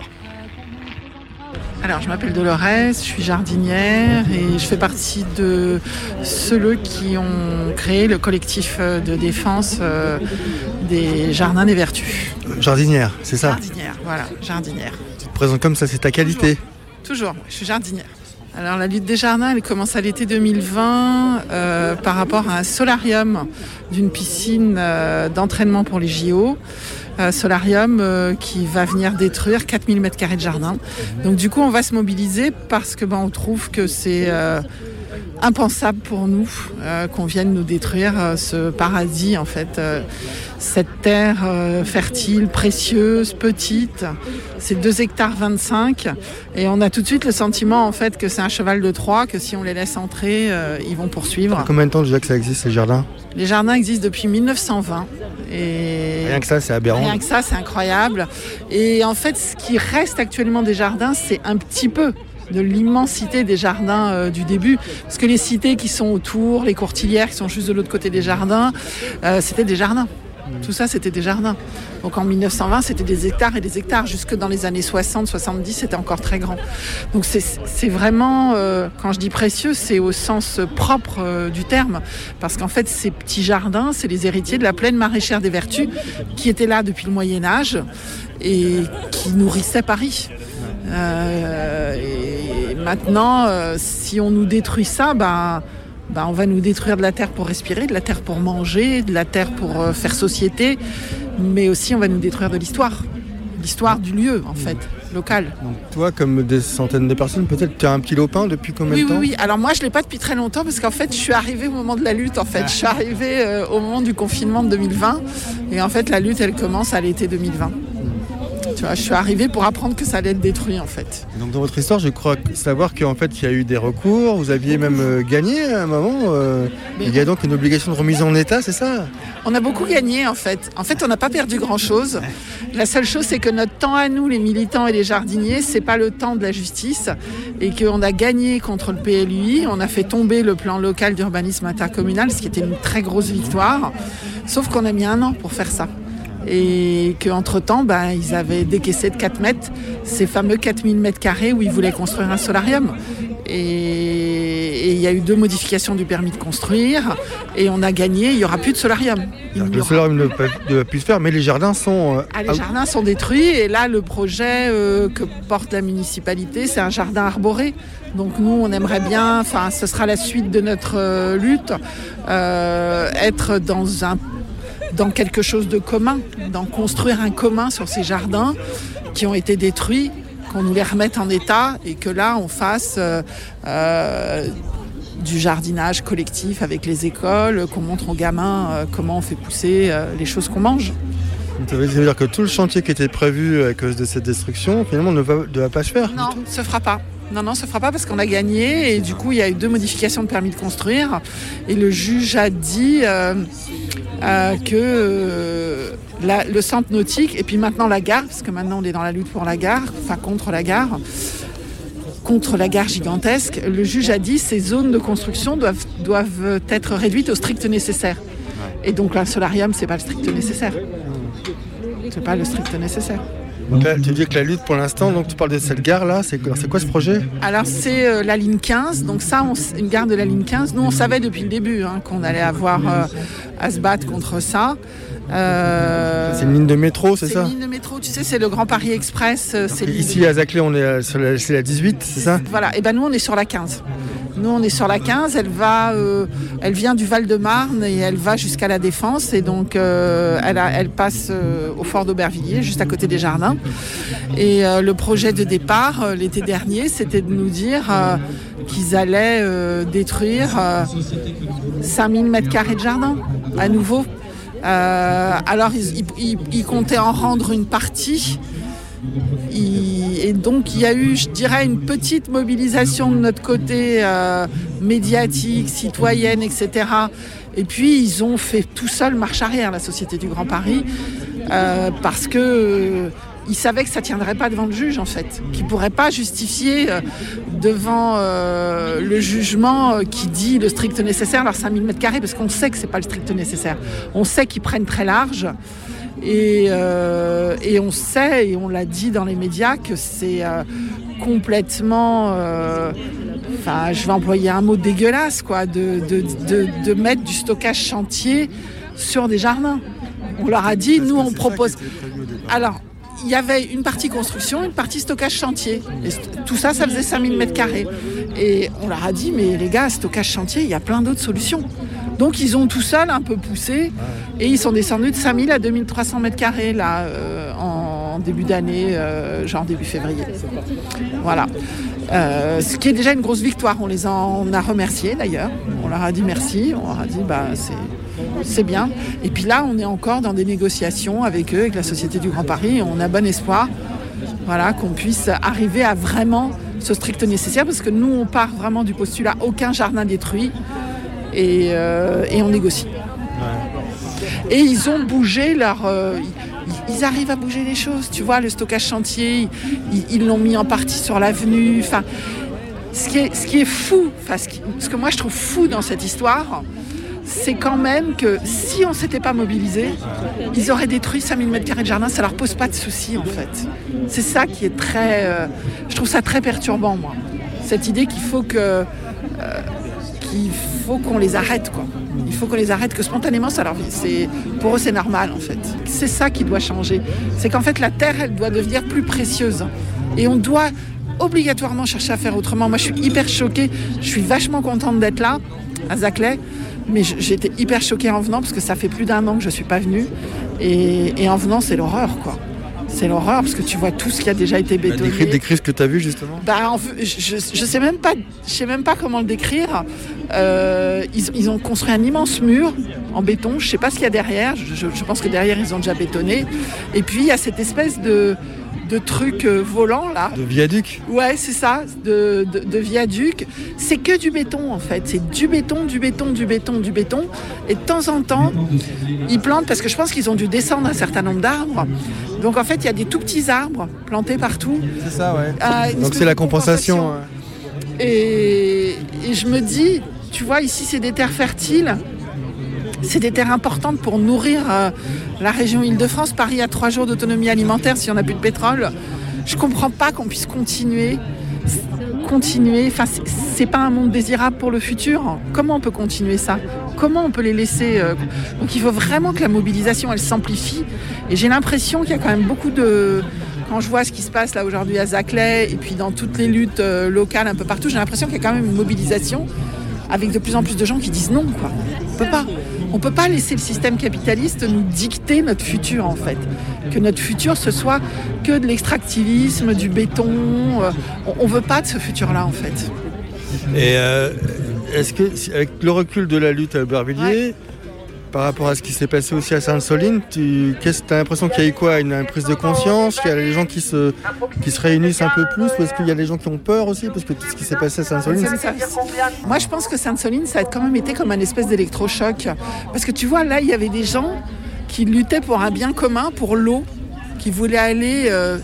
Speaker 10: Alors, je m'appelle Dolores, je suis jardinière et je fais partie de ceux qui ont créé le collectif de défense des jardins des vertus.
Speaker 2: Jardinière, c'est ça ?
Speaker 10: Jardinière, voilà, jardinière.
Speaker 2: Tu te présentes comme ça, c'est ta qualité ?
Speaker 10: Toujours, Toujours je suis jardinière. Alors la lutte des jardins, elle commence à l'été deux mille vingt euh, par rapport à un solarium d'une piscine euh, d'entraînement pour les J O. Euh, solarium euh, qui va venir détruire quatre mille mètres carrés de jardin. Donc du coup, on va se mobiliser parce que ben, on trouve que c'est euh, impensable pour nous euh, qu'on vienne nous détruire euh, ce paradis, en fait. Euh, cette terre euh, fertile, précieuse, petite. C'est deux hectares vingt-cinq et on a tout de suite le sentiment en fait que c'est un cheval de Troie, que si on les laisse entrer, euh, ils vont poursuivre.
Speaker 2: Combien de temps déjà que ça existe, ces jardins ?
Speaker 10: Les jardins existent depuis mille neuf cent vingt. Et
Speaker 2: rien que ça, c'est aberrant.
Speaker 10: Rien que ça, c'est incroyable. Et en fait, ce qui reste actuellement des jardins, c'est un petit peu de l'immensité des jardins euh, du début. Parce que les cités qui sont autour, les courtilières qui sont juste de l'autre côté des jardins, euh, c'était des jardins. Tout ça, c'était des jardins. Donc en mille neuf cent vingt, c'était des hectares et des hectares. Jusque dans les années soixante, soixante-dix, c'était encore très grand. Donc c'est, c'est vraiment, euh, quand je dis précieux, c'est au sens propre euh, du terme. Parce qu'en fait, ces petits jardins, c'est les héritiers de la plaine maraîchère des Vertus, qui étaient là depuis le Moyen-Âge et qui nourrissaient Paris. Euh, et maintenant, euh, si on nous détruit ça, ben, ben, on va nous détruire de la terre pour respirer, de la terre pour manger, de la terre pour euh, faire société, mais aussi on va nous détruire de l'histoire. L'histoire du lieu, en fait, local.
Speaker 2: Donc toi, comme des centaines de personnes, peut-être tu as un petit lopin depuis combien
Speaker 10: oui,
Speaker 2: de temps?
Speaker 10: Oui, oui. Alors moi, je ne l'ai pas depuis très longtemps parce qu'en fait, je suis arrivée au moment de la lutte. En fait, je suis arrivée euh, au moment du confinement de deux mille vingt. Et en fait, la lutte, elle commence à l'été deux mille vingt. Tu vois, je suis arrivée pour apprendre que ça allait être détruit, en fait.
Speaker 2: Donc dans votre histoire, je crois savoir qu'en fait, il y a eu des recours. Vous aviez même euh, gagné à un moment. Euh, il y a donc une obligation de remise en état, c'est ça?
Speaker 10: On a beaucoup gagné, en fait. En fait, on n'a pas perdu grand-chose. La seule chose, c'est que notre temps à nous, les militants et les jardiniers, c'est pas le temps de la justice et qu'on a gagné contre le P L U I. On a fait tomber le plan local d'urbanisme intercommunal, ce qui était une très grosse victoire. Sauf qu'on a mis un an pour faire ça. Et qu'entre-temps, ben, ils avaient décaissé de quatre mètres ces fameux quatre mille mètres carrés où ils voulaient construire un solarium. Et il y a eu deux modifications du permis de construire et on a gagné, il n'y aura plus de solarium.
Speaker 2: Le solarium ne peut, ne peut plus se faire, mais les jardins sont... Euh,
Speaker 10: ah, les jardins sont détruits et là, le projet euh, que porte la municipalité, c'est un jardin arboré. Donc nous, on aimerait bien, enfin, ce sera la suite de notre euh, lutte, euh, être dans un dans quelque chose de commun, d'en construire un commun sur ces jardins qui ont été détruits, qu'on nous les remette en état et que là on fasse euh, euh, du jardinage collectif avec les écoles, qu'on montre aux gamins euh, comment on fait pousser euh, les choses qu'on mange.
Speaker 2: Ça veut dire que tout le chantier qui était prévu à cause de cette destruction, finalement, ne va, ne va pas se faire?
Speaker 10: Non, se fera pas. Non, non, ça ne fera pas parce qu'on a gagné et du coup, il y a eu deux modifications de permis de construire et le juge a dit euh, euh, que euh, la, le centre nautique et puis maintenant la gare, parce que maintenant on est dans la lutte pour la gare, enfin contre la gare, contre la gare gigantesque, le juge a dit que ces zones de construction doivent, doivent être réduites au strict nécessaire. Et donc un solarium, c'est pas le strict nécessaire. C'est pas le strict nécessaire.
Speaker 2: Donc là, tu dis que la lutte pour l'instant, donc tu parles de cette gare-là, c'est, c'est quoi ce projet?
Speaker 10: Alors c'est euh, la ligne quinze, donc ça, on, une gare de la ligne quinze. Nous, on savait depuis le début hein, qu'on allait avoir euh, à se battre contre ça.
Speaker 2: Euh, c'est une ligne de métro, c'est, c'est ça?
Speaker 10: C'est une ligne de métro, tu sais, c'est le Grand Paris Express. C'est
Speaker 2: ici de... à Saclay, on est à, sur la, c'est la dix-huit, c'est ça?
Speaker 10: Voilà, et ben nous, on est sur la quinze. Nous, on est sur la quinze, elle, va, euh, elle vient du Val-de-Marne et elle va jusqu'à la Défense. Et donc, euh, elle, a, elle passe euh, au Fort d'Aubervilliers, juste à côté des Jardins. Et euh, le projet de départ, euh, l'été dernier, c'était de nous dire euh, qu'ils allaient euh, détruire euh, cinq mille mètres carrés de jardin, à nouveau. Euh, alors, ils, ils, ils comptaient en rendre une partie. Et donc il y a eu, je dirais, une petite mobilisation de notre côté euh, médiatique, citoyenne, et cetera. Et puis ils ont fait tout seul marche arrière, la Société du Grand Paris, euh, parce que euh, ils savaient que ça ne tiendrait pas devant le juge, en fait, qu'ils ne pourraient pas justifier euh, devant euh, le jugement euh, qui dit le strict nécessaire, leurs cinq mille mètres carrés, parce qu'on sait que ce n'est pas le strict nécessaire. On sait qu'ils prennent très large. Et, euh, et on sait, et on l'a dit dans les médias, que c'est euh, complètement... Enfin, euh, je vais employer un mot dégueulasse, quoi, de, de, de, de mettre du stockage chantier sur des jardins. On leur a dit, nous, on propose... Alors, il y avait une partie construction, une partie stockage chantier. Et tout ça, ça faisait cinq mille mètres carrés. Et on leur a dit, mais les gars, stockage chantier, il y a plein d'autres solutions. Donc ils ont tout seuls un peu poussé et ils sont descendus de cinq mille à deux mille trois cents mètres carrés là, euh, en début d'année, euh, genre début février. Voilà. Euh, ce qui est déjà une grosse victoire. On les en on a remerciés d'ailleurs. On leur a dit merci. On leur a dit bah c'est, c'est bien. Et puis là, on est encore dans des négociations avec eux, avec la Société du Grand Paris. Et on a bon espoir, voilà, qu'on puisse arriver à vraiment ce strict nécessaire, parce que nous, on part vraiment du postulat aucun jardin détruit. Et, euh, et on négocie. Ouais. Et ils ont bougé leur... Euh, ils, ils arrivent à bouger les choses, tu vois, le stockage chantier, ils, ils l'ont mis en partie sur l'avenue. Enfin, ce qui est, ce qui est fou, enfin, ce, qui, ce que moi je trouve fou dans cette histoire, c'est quand même que si on ne s'était pas mobilisé, ils auraient détruit cinq mille mètres carrés de jardin, ça leur pose pas de soucis en fait. C'est ça qui est très... Euh, je trouve ça très perturbant, moi. Cette idée qu'il faut que... Euh, qu'il faut qu'on les arrête, quoi. Il faut qu'on les arrête, que spontanément, ça leur... c'est... pour eux, c'est normal, en fait. C'est ça qui doit changer. C'est qu'en fait, la terre, elle doit devenir plus précieuse. Et on doit obligatoirement chercher à faire autrement. Moi, je suis hyper choquée. Je suis vachement contente d'être là, à Saclay. Mais j'étais hyper choquée en venant parce que ça fait plus d'un an que je ne suis pas venue. Et, et en venant, c'est l'horreur, quoi. C'est l'horreur parce que tu vois tout ce qui a déjà été bétonné.
Speaker 2: Décris, décris ce que tu as vu justement.
Speaker 10: Bah, en, je ne sais même pas, je sais même pas comment le décrire. Euh, ils, ils ont construit un immense mur en béton. Je ne sais pas ce qu'il y a derrière. Je, je pense que derrière, ils ont déjà bétonné. Et puis, il y a cette espèce de, de truc volant là.
Speaker 2: De viaduc.
Speaker 10: Ouais, c'est ça, de, de, de viaduc. C'est que du béton en fait. C'est du béton, du béton, du béton, du béton. Et de temps en temps, ils plantent parce que je pense qu'ils ont dû descendre un certain nombre d'arbres. Donc en fait, il y a des tout petits arbres plantés partout.
Speaker 2: C'est ça, ouais.
Speaker 10: Euh,
Speaker 2: Donc c'est la compensation.
Speaker 10: compensation. Et, et je me dis, tu vois, ici c'est des terres fertiles. C'est des terres importantes pour nourrir euh, la région Île-de-France. Paris a trois jours d'autonomie alimentaire si on n'a plus de pétrole. Je ne comprends pas qu'on puisse continuer. Continuer. Enfin, c'est, c'est pas un monde désirable pour le futur. Comment on peut continuer ça ? Comment on peut les laisser euh... Donc il faut vraiment que la mobilisation, elle s'amplifie. Et j'ai l'impression qu'il y a quand même beaucoup de... Quand je vois ce qui se passe là aujourd'hui à Saclay et puis dans toutes les luttes euh, locales un peu partout, j'ai l'impression qu'il y a quand même une mobilisation avec de plus en plus de gens qui disent non, quoi. On peut pas. On peut pas laisser le système capitaliste nous dicter notre futur, en fait. Que notre futur, ce soit que de l'extractivisme, du béton. Euh, on, on veut pas de ce futur-là, en fait.
Speaker 2: Et euh, est-ce que, avec le recul de la lutte à Aubervilliers, ouais. Par rapport à ce qui s'est passé aussi à Sainte-Soline, tu as l'impression qu'il y a eu quoi ? Une, une prise de conscience ? Qu'il y a des gens qui se, qui se réunissent un peu plus ? Ou est-ce qu'il y a des gens qui ont peur aussi ? Parce que tout ce qui s'est passé à Sainte-Soline...
Speaker 10: C'est... Moi, je pense que Sainte-Soline, ça a quand même été comme un espèce d'électrochoc. Parce que tu vois, là, il y avait des gens qui luttaient pour un bien commun, pour l'eau, qui voulaient aller euh,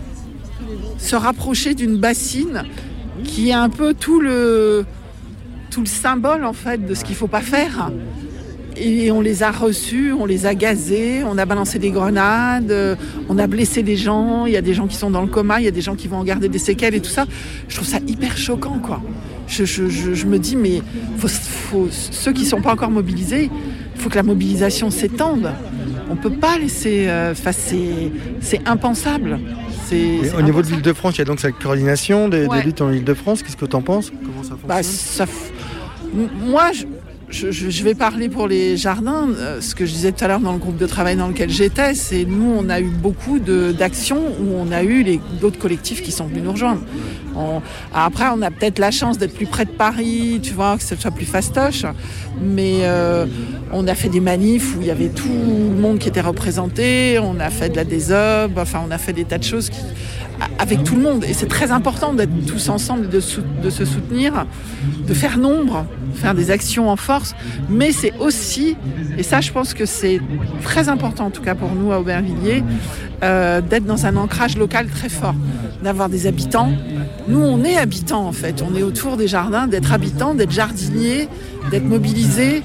Speaker 10: se rapprocher d'une bassine qui est un peu tout le, tout le symbole, en fait, de ce qu'il ne faut pas faire. Et on les a reçus, on les a gazés, on a balancé des grenades, on a blessé des gens, il y a des gens qui sont dans le coma, il y a des gens qui vont en garder des séquelles et tout ça. Je trouve ça hyper choquant, quoi. Je, je, je, je me dis, mais faut, faut, ceux qui ne sont pas encore mobilisés, il faut que la mobilisation s'étende. On ne peut pas laisser... Euh, c'est, c'est impensable. C'est, c'est
Speaker 2: au
Speaker 10: impensable.
Speaker 2: Niveau de l'Île-de-France, il y a donc cette coordination des, ouais. des luttes en Île-de-France. Qu'est-ce que tu en penses ? Comment ça fonctionne ?
Speaker 10: Bah, ça, moi, je... Je, je vais parler pour les jardins. Ce que je disais tout à l'heure dans le groupe de travail dans lequel j'étais, c'est nous, on a eu beaucoup de, d'actions où on a eu les, d'autres collectifs qui sont venus nous rejoindre. On, après, on a peut-être la chance d'être plus près de Paris, tu vois, que ce soit plus fastoche. Mais euh, on a fait des manifs où il y avait tout le monde qui était représenté. On a fait de la désob. Enfin, on a fait des tas de choses qui, avec tout le monde. Et c'est très important d'être tous ensemble, de, sou- de se soutenir, de faire nombre, faire des actions en force. Mais c'est aussi, et ça je pense que c'est très important en tout cas pour nous à Aubervilliers, euh, d'être dans un ancrage local très fort, d'avoir des habitants. Nous on est habitants en fait, on est autour des jardins, d'être habitants, d'être jardiniers, d'être mobilisés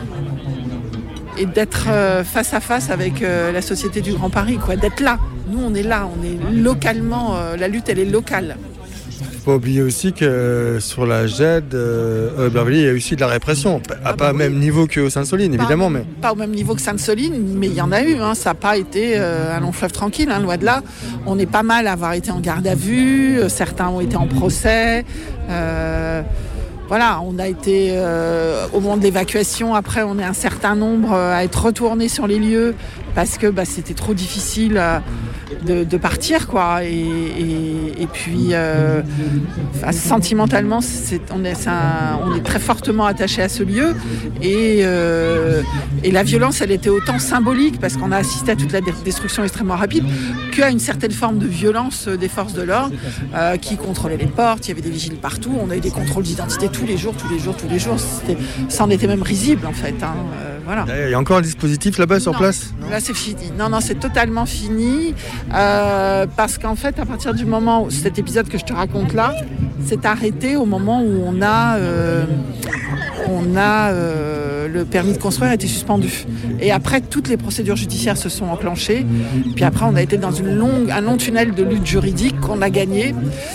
Speaker 10: et d'être euh, face à face avec euh, la société du Grand Paris, quoi, d'être là. Nous on est là, on est localement, euh, la lutte elle est locale.
Speaker 2: Il ne faut pas oublier aussi que sur la G E D, euh, Aubervilliers, il y a aussi de la répression. À ah pas au bah même oui. niveau que Sainte-Soline, pas, évidemment. Mais...
Speaker 10: Pas au même niveau que Sainte-Soline, mais il y en a eu. Hein. Ça n'a pas été euh, un long fleuve tranquille, hein, loin de là. On est pas mal à avoir été en garde à vue. Certains ont été en procès. Euh, voilà, on a été euh, au moment de l'évacuation. Après, on est un certain nombre à être retournés sur les lieux parce que bah, c'était trop difficile euh, de, de partir, quoi. Et, et, et puis, euh, sentimentalement, c'est, on, est, c'est un, on est très fortement attaché à ce lieu. Et, euh, et la violence, elle était autant symbolique parce qu'on a assisté à toute la destruction extrêmement rapide qu'à une certaine forme de violence des forces de l'ordre euh, qui contrôlaient les portes. Il y avait des vigiles partout. On a eu des contrôles d'identité tous les jours, tous les jours, tous les jours. C'était, ça en était même risible, en fait. Hein. Euh, voilà.
Speaker 2: Il y a encore un dispositif là-bas sur
Speaker 10: non,
Speaker 2: place ? Non.
Speaker 10: Là, c'est fini. Non, non, c'est totalement fini. Euh, parce qu'en fait, à partir du moment où cet épisode que je te raconte là, s'est arrêté au moment où on a, euh, on a euh, le permis de construire a été suspendu. Et après, toutes les procédures judiciaires se sont enclenchées. Puis après, on a été dans une longue, un long tunnel de lutte juridique qu'on a gagné.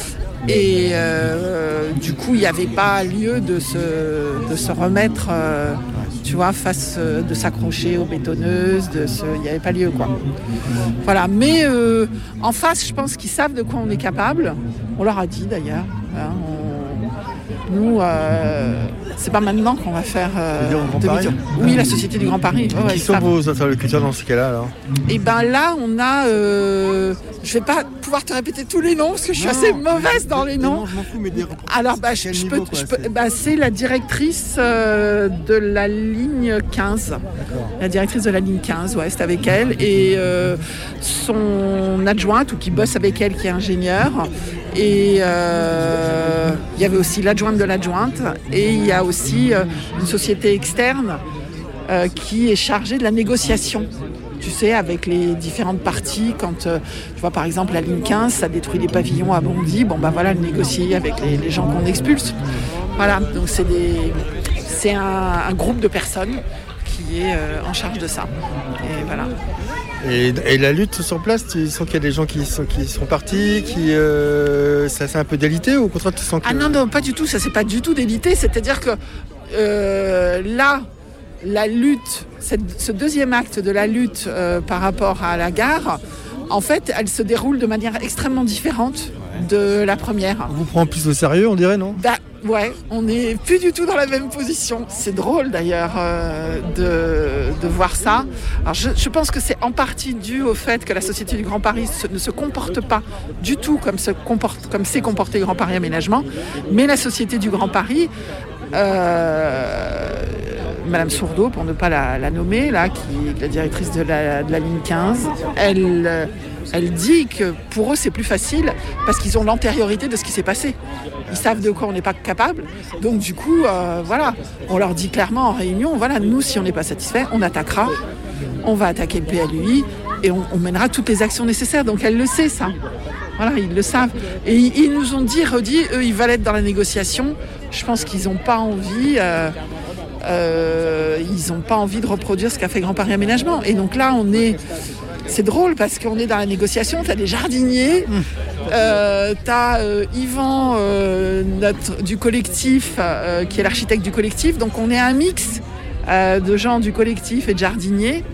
Speaker 10: Et euh, du coup, il n'y avait pas lieu de se, de se remettre, euh, tu vois, face, euh, de s'accrocher aux bétonneuses, de se, il n'y avait pas lieu, quoi. Voilà, mais euh, en face, je pense qu'ils savent de quoi on est capable. On leur a dit d'ailleurs. Hein, on, nous, euh, c'est pas maintenant qu'on va faire euh, demi-tour. Oui, la Société du Grand Paris.
Speaker 2: Ouais, ouais, qui sont vos interlocuteurs dans ce cas-là alors?
Speaker 10: Et ben là, on a. Euh, je vais pas pouvoir te répéter tous les noms parce que je suis non, assez mauvaise dans les noms.
Speaker 2: Non, je m'en fous, mais des...
Speaker 10: Alors, bah, je, je, peux, niveau, je peux. Bah, c'est la directrice euh, de la ligne quinze. D'accord. La directrice de la ligne quinze, ouais, c'est avec elle. Et euh, son adjointe, ou qui bosse avec elle, qui est ingénieure. Et euh, il y avait aussi l'adjointe de l'adjointe. Et il y a aussi euh, une société externe euh, qui est chargée de la négociation. Tu sais, avec les différentes parties, quand euh, tu vois par exemple la ligne quinze, ça détruit les pavillons à Bondy, bon bah voilà, négocier avec les, les gens qu'on expulse. Voilà, donc c'est des, c'est un, un groupe de personnes qui est euh, en charge de ça. Et voilà.
Speaker 2: Et, et la lutte sur place, tu sens qu'il y a des gens qui sont, qui sont partis, qui euh, ça s'est un peu délité, ou au contraire tu sens que...
Speaker 10: Ah non, non, pas du tout, ça s'est pas du tout délité, c'est-à-dire que euh, là, la lutte, cette, ce deuxième acte de la lutte euh, par rapport à la gare, en fait, elle se déroule de manière extrêmement différente de la première.
Speaker 2: On vous prend plus au sérieux, on dirait, non?
Speaker 10: Bah ouais, on n'est plus du tout dans la même position. C'est drôle d'ailleurs euh, de, de voir ça. Alors je, je pense que c'est en partie dû au fait que la Société du Grand Paris se, ne se comporte pas du tout comme, se comporte, comme s'est comporté le Grand Paris Aménagement, mais la Société du Grand Paris... Euh, Madame Sourdeau, pour ne pas la, la nommer, là, qui est la directrice de la, de la ligne quinze, elle, elle dit que pour eux c'est plus facile parce qu'ils ont l'antériorité de ce qui s'est passé. Ils savent de quoi on n'est pas capable. Donc du coup, euh, voilà, on leur dit clairement en réunion, voilà, nous si on n'est pas satisfait, on attaquera, on va attaquer le P L U I et on, on mènera toutes les actions nécessaires. Donc elle le sait ça. Voilà, ils le savent. Et ils, ils nous ont dit, redit, eux ils veulent être dans la négociation. Je pense qu'ils n'ont pas envie... Euh, Euh, ils n'ont pas envie de reproduire ce qu'a fait Grand Paris Aménagement. Et donc là, on est... C'est drôle parce qu'on est dans la négociation, tu as des jardiniers, euh, tu as euh, Yvan euh, notre, du collectif, euh, qui est l'architecte du collectif. Donc on est un mix euh, de gens du collectif et de jardiniers.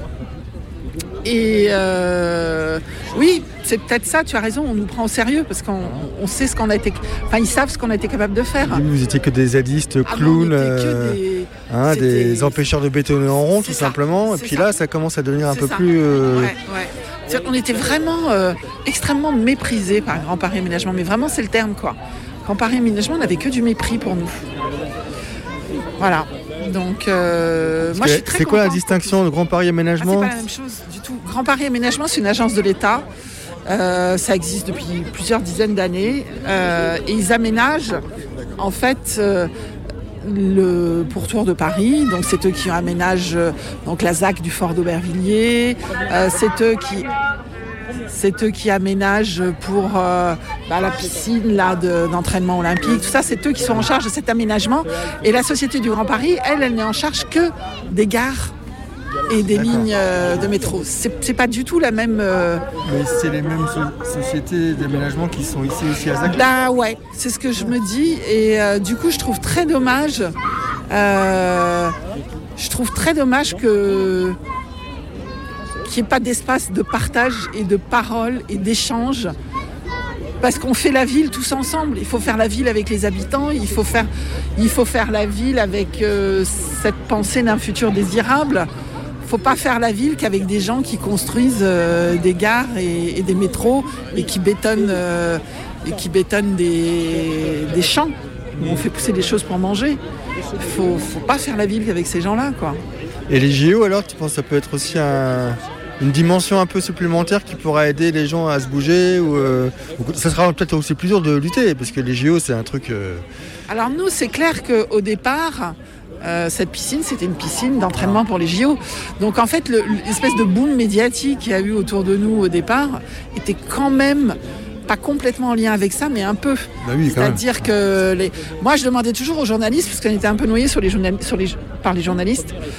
Speaker 10: Et euh, oui, c'est peut-être ça, tu as raison, on nous prend au sérieux parce qu'on on sait ce qu'on a été... Enfin, ils savent ce qu'on a été capable de faire.
Speaker 2: Vous étiez que des zadistes clowns, ah, euh, des... Hein, des empêcheurs de bétonner en rond, tout ça, simplement. Et puis ça. Là, ça commence à devenir un peu ça. plus... Euh...
Speaker 10: Ouais, ouais. On était vraiment euh, extrêmement méprisés par Grand Paris Aménagement, mais vraiment, c'est le terme, quoi. Grand Paris Aménagement n'avait que du mépris pour nous. Voilà. Donc, euh, moi, je suis très
Speaker 2: C'est quoi
Speaker 10: contente.
Speaker 2: la distinction de Grand Paris Aménagement?
Speaker 10: Ah, c'est pas la même chose du tout. Grand Paris Aménagement, c'est une agence de l'État. Euh, ça existe depuis plusieurs dizaines d'années. Euh, et ils aménagent, en fait, euh, le pourtour de Paris. Donc, c'est eux qui aménagent euh, donc, la Z A C du Fort d'Aubervilliers. Euh, c'est eux qui... C'est eux qui aménagent pour euh, bah, la piscine là, de, d'entraînement olympique. Tout ça, c'est eux qui sont en charge de cet aménagement. Et la Société du Grand Paris, elle, elle n'est en charge que des gares et des D'accord. lignes euh, de métro. C'est, c'est pas du tout la même... Euh...
Speaker 2: Mais c'est les mêmes so- sociétés d'aménagement qui sont ici aussi à Z A C?
Speaker 10: Bah ouais, c'est ce que je me dis. Et euh, du coup, je trouve très dommage... Euh, je trouve très dommage que... qu'il n'y ait pas d'espace de partage et de parole et d'échange. Parce qu'on fait la ville tous ensemble. Il faut faire la ville avec les habitants, il faut faire, il faut faire la ville avec euh, cette pensée d'un futur désirable. Il ne faut pas faire la ville qu'avec des gens qui construisent euh, des gares et, et des métros et qui bétonnent, euh, et qui bétonnent des, des champs où on fait pousser des choses pour manger. Il ne faut, faut pas faire la ville qu'avec ces gens-là, quoi.
Speaker 2: Et les J O, alors, tu penses que ça peut être aussi un... une dimension un peu supplémentaire qui pourra aider les gens à se bouger ou, euh, ou ça sera peut-être aussi plus dur de lutter parce que les J O c'est un truc... Euh...
Speaker 10: Alors nous c'est clair qu'au départ euh, cette piscine c'était une piscine d'entraînement pour les J O. Donc en fait le, l'espèce de boom médiatique qu'il y a eu autour de nous au départ était quand même pas complètement en lien avec ça, mais un peu.
Speaker 2: Bah oui,
Speaker 10: C'est-à-dire que les... moi je demandais toujours aux journalistes, parce qu'on était un peu noyés sur les journal... sur les... par les journalistes,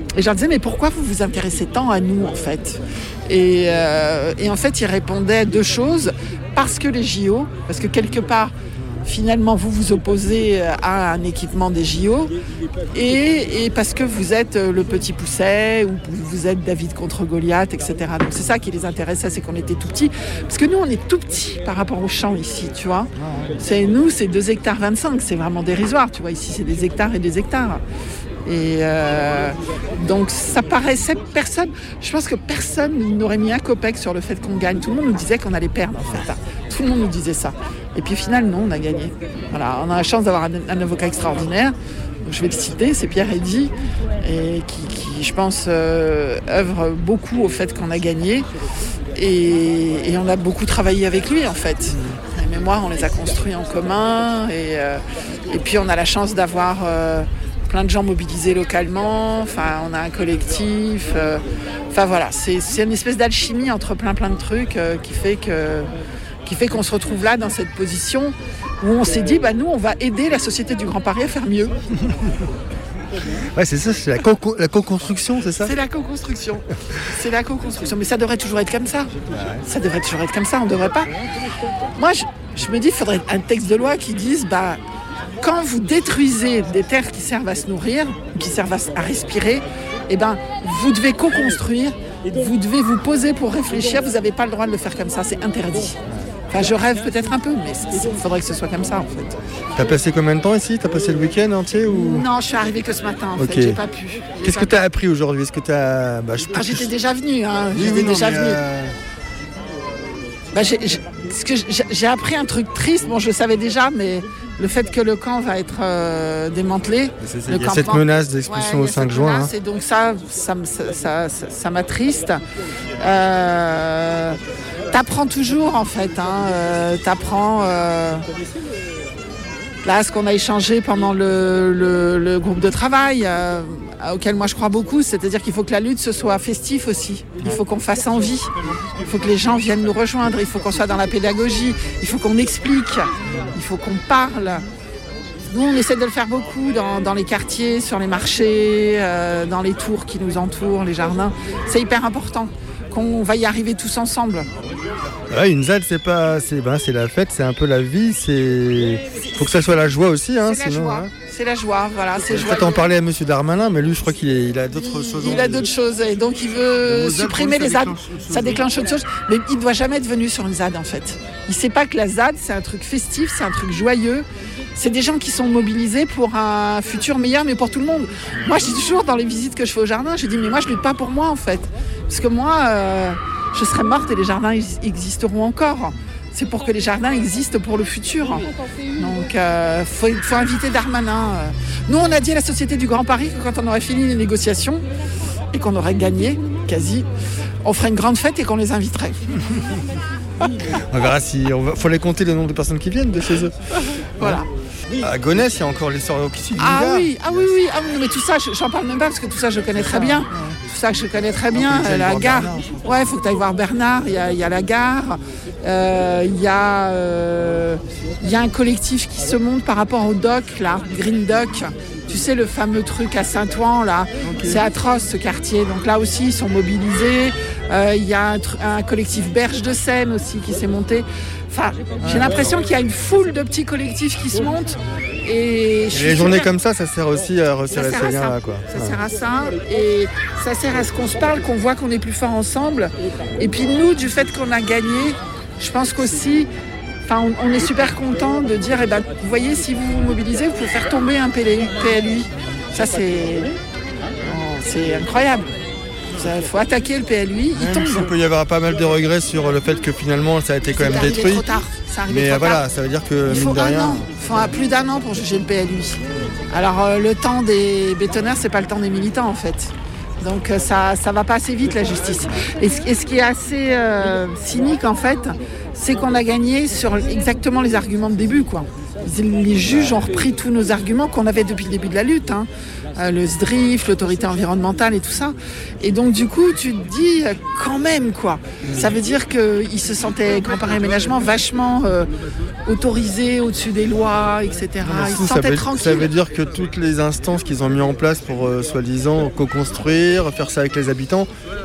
Speaker 10: Et je leur disais, mais pourquoi vous vous intéressez tant à nous, en fait ? et, euh, et en fait, ils répondaient deux choses. Parce que les J O, parce que quelque part, finalement, vous vous opposez à un équipement des J O, et, et parce que vous êtes le petit Pousset, ou vous êtes David contre Goliath, et cetera. Donc c'est ça qui les intéressait, c'est qu'on était tout petits. Parce que nous, on est tout petits par rapport au champ ici, tu vois. C'est, nous, c'est deux hectares vingt-cinq, c'est vraiment dérisoire, tu vois. Ici, c'est des hectares et des hectares. Et euh, donc ça paraissait personne, je pense que personne n'aurait mis un copec sur le fait qu'on gagne. Tout le monde nous disait qu'on allait perdre, en fait. Tout le monde nous disait ça. Et puis au final, non, on a gagné. Voilà, on a la chance d'avoir un, un avocat extraordinaire. Donc, je vais le citer, c'est Pierre Eddy, et qui, qui je pense, euh, œuvre beaucoup au fait qu'on a gagné. Et, et on a beaucoup travaillé avec lui, en fait. Les mémoires, on les a construits en commun. Et, euh, et puis on a la chance d'avoir... Euh, plein de gens mobilisés localement, enfin on a un collectif, euh, enfin voilà, c'est, c'est une espèce d'alchimie entre plein plein de trucs euh, qui fait que qui fait qu'on se retrouve là dans cette position où on s'est dit bah nous on va aider la Société du Grand Paris à faire mieux.
Speaker 2: Ouais, c'est ça, c'est la, co- la co-construction, c'est ça ?
Speaker 10: C'est la co-construction. C'est la co-construction. Mais ça devrait toujours être comme ça. Ça devrait toujours être comme ça, on ne devrait pas. Moi, je, je me dis, il faudrait un texte de loi qui dise, bah, quand vous détruisez des terres qui servent à se nourrir, qui servent à, à respirer, eh ben, vous devez co-construire, vous devez vous poser pour réfléchir, vous n'avez pas le droit de le faire comme ça, c'est interdit. Enfin, je rêve peut-être un peu, mais il faudrait que ce soit comme ça, en fait.
Speaker 2: T'as passé combien de temps ici ? T'as passé le week-end entier ou...
Speaker 10: Non, je suis arrivée que ce matin, en
Speaker 2: okay.
Speaker 10: fait, j'ai pas pu. J'ai
Speaker 2: Qu'est-ce
Speaker 10: pas
Speaker 2: que t'as appris aujourd'hui ? Est-ce que t'as... Bah, je...
Speaker 10: ah, j'étais déjà venue, hein.
Speaker 2: Oui,
Speaker 10: J'étais
Speaker 2: oui, non,
Speaker 10: déjà
Speaker 2: mais,
Speaker 10: venue.
Speaker 2: Euh...
Speaker 10: Bah, j'ai, j'ai, ce que j'ai, j'ai appris un truc triste, bon, je le savais déjà, mais le fait que le camp va être euh, démantelé.
Speaker 2: C'est, c'est, il y a cette menace d'expulsion
Speaker 10: ouais,
Speaker 2: au cinq juin.
Speaker 10: Menace, hein. Et donc ça, ça, ça, ça, ça, ça m'attriste. Euh, t'apprends toujours, en fait. Hein, euh, t'apprends... Euh, là, ce qu'on a échangé pendant le, le, le groupe de travail... Euh, auquel moi je crois beaucoup, c'est-à-dire qu'il faut que la lutte ce soit festif aussi. Il faut qu'on fasse envie, il faut que les gens viennent nous rejoindre, il faut qu'on soit dans la pédagogie, il faut qu'on explique, il faut qu'on parle. Nous, on essaie de le faire beaucoup dans, dans les quartiers, sur les marchés, euh, dans les tours qui nous entourent, les jardins. C'est hyper important qu'on va y arriver tous ensemble.
Speaker 2: Ouais, une Z A D, c'est pas, c'est, ben, c'est la fête, c'est un peu la vie, c'est, faut que ça soit la joie aussi, hein,
Speaker 10: c'est
Speaker 2: sinon.
Speaker 10: La joie.
Speaker 2: Hein.
Speaker 10: C'est la joie, voilà. C'est
Speaker 2: peut-être en parler à Monsieur Darmanin, mais lui, je crois qu'il est, il a d'autres
Speaker 10: il,
Speaker 2: choses.
Speaker 10: Il a d'autres choses, et donc il veut supprimer les Z A D. Ça déclenche autre chose, mais il ne doit jamais être venu sur une Z A D, en fait. Il ne sait pas que la Z A D, c'est un truc festif, c'est un truc joyeux. C'est des gens qui sont mobilisés pour un futur meilleur, mais pour tout le monde. Moi, je dis toujours dans les visites que je fais au jardin, je dis, mais moi, je ne lutte pas pour moi, en fait. Parce que moi, euh, je serai morte et les jardins existeront encore. C'est pour que les jardins existent pour le futur. Donc, il euh, faut, faut inviter Darmanin. Nous, on a dit à la Société du Grand Paris que quand on aurait fini les négociations et qu'on aurait gagné, quasi, on ferait une grande fête et qu'on les inviterait.
Speaker 2: On verra si... Il va... faut les compter le nombre de personnes qui viennent de chez eux.
Speaker 10: Voilà.
Speaker 2: À Gonesse, il y a encore les sorties ici.
Speaker 10: Ah oui, ah oui, oui, ah oui, mais tout ça, j'en parle même pas parce que tout ça, je connais très bien. Tout ça, je connais très bien. La gare. Ouais, il faut que tu ailles voir Bernard. Il y a, il y a la gare. Euh, il y a, euh, il y a un collectif qui se monte par rapport au dock, là, Green Dock. Tu sais, le fameux truc à Saint-Ouen, là. Okay. C'est atroce, ce quartier. Donc là aussi, ils sont mobilisés. Euh, il y a un, un collectif Berge de Seine aussi qui s'est monté. Enfin, j'ai l'impression qu'il y a une foule de petits collectifs qui se montent. Et,
Speaker 2: et les journées comme ça, ça sert aussi à resserrer ces liens là, quoi.
Speaker 10: Ça ouais. sert à ça. Et ça sert à ce qu'on se parle, qu'on voit qu'on est plus fort ensemble. Et puis nous, du fait qu'on a gagné, je pense qu'aussi, enfin, on, on est super content de dire, eh ben, vous voyez, si vous vous mobilisez, vous pouvez faire tomber un P L U. Ça, c'est, c'est incroyable. Il faut attaquer le P L U, il tombe.
Speaker 2: Il peut y avoir pas mal de regrets sur le fait que finalement ça a été quand
Speaker 10: c'est
Speaker 2: même détruit.
Speaker 10: Trop tard. C'est
Speaker 2: Mais
Speaker 10: trop
Speaker 2: voilà,
Speaker 10: tard.
Speaker 2: ça veut dire que
Speaker 10: il faut
Speaker 2: mine de
Speaker 10: un
Speaker 2: rien.
Speaker 10: An. Il faut plus d'un an pour juger le P L U. Alors euh, le temps des bétonneurs, c'est pas le temps des militants en fait. Donc euh, ça, ça va pas assez vite la justice. Et ce, et ce qui est assez euh, cynique en fait, c'est qu'on a gagné sur exactement les arguments de début, quoi. les juges ont repris tous nos arguments qu'on avait depuis le début de la lutte, hein. Euh, le S D R I F, l'autorité environnementale et tout ça. Et donc du coup, tu te dis euh, quand même quoi. Ça veut dire qu'ils se sentaient, Grand Paris Aménagement, vachement euh, autorisés au-dessus des lois, et cetera. Ils se
Speaker 2: ça,
Speaker 10: sentaient
Speaker 2: veut,
Speaker 10: tranquilles.
Speaker 2: ça veut dire que toutes les instances qu'ils ont mis en place pour euh, soi-disant co-construire, faire ça avec les habitants,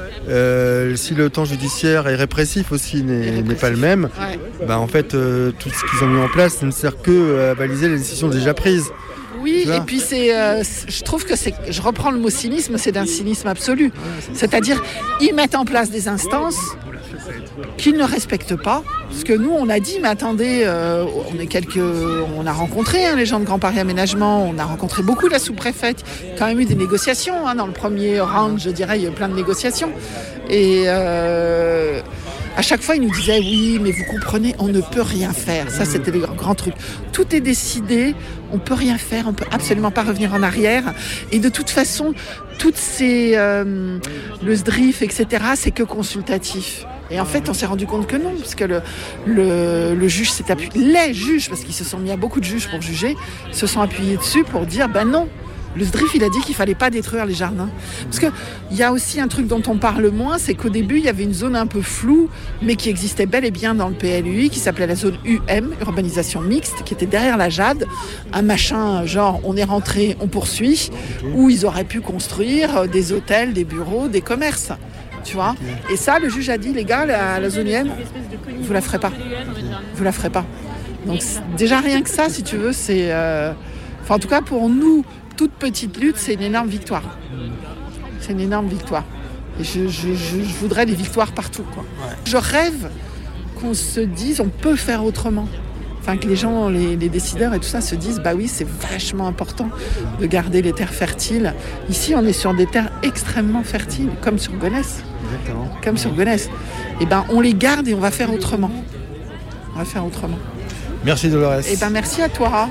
Speaker 2: euh, si le temps judiciaire et répressif aussi n'est, répressif. n'est pas le même,
Speaker 10: ouais.
Speaker 2: bah en fait euh, tout ce qu'ils ont mis en place ne sert que à baliser les décisions déjà prises.
Speaker 10: Oui, et puis c'est, euh, je trouve que c'est, je reprends le mot cynisme, c'est d'un cynisme absolu. C'est-à-dire, ils mettent en place des instances qu'ils ne respectent pas. Parce que nous, on a dit, mais attendez, euh, on est quelques, on a rencontré hein, les gens de Grand Paris Aménagement, on a rencontré beaucoup la sous-préfète, quand même eu des négociations. Hein, dans le premier round, je dirais, il y a eu plein de négociations. Et euh, à chaque fois, ils nous disaient, oui, mais vous comprenez, on ne peut rien faire. Ça, c'était le grand truc. Tout est décidé, on ne peut rien faire, on ne peut absolument pas revenir en arrière. Et de toute façon, toutes ces, euh, le S D R I F, et cetera, c'est que consultatif. Et en fait, on s'est rendu compte que non, parce que le, le, le juge s'est appuyé, les juges, parce qu'ils se sont mis à beaucoup de juges pour juger, se sont appuyés dessus pour dire, ben non, le S D R I F, il a dit qu'il ne fallait pas détruire les jardins. Parce qu'il y a aussi un truc dont on parle moins, c'est qu'au début, il y avait une zone un peu floue, mais qui existait bel et bien dans le P L U I, qui s'appelait la zone U M, urbanisation mixte, qui était derrière la Jade, un machin genre on est rentré, on poursuit, où ils auraient pu construire des hôtels, des bureaux, des commerces. Tu vois. Et ça, le juge a dit, les gars, la, la zone U M, vous la ferez pas. Vous la ferez pas. Donc déjà rien que ça, si tu veux, c'est... Euh... Enfin, en tout cas, pour nous, toute petite lutte, c'est une énorme victoire. C'est une énorme victoire. Et je, je, je, je voudrais des victoires partout, quoi. Ouais. Je rêve qu'on se dise, on peut faire autrement. Enfin, que les gens, les, les décideurs et tout ça se disent, bah oui, c'est vachement important de garder les terres fertiles. Ici, on est sur des terres extrêmement fertiles, comme sur Gonesse.
Speaker 2: Exactement.
Speaker 10: Comme sur Gonesse. Et ben, on les garde et on va faire autrement. On va faire autrement.
Speaker 2: Merci Dolores.
Speaker 10: Et ben, merci à toi.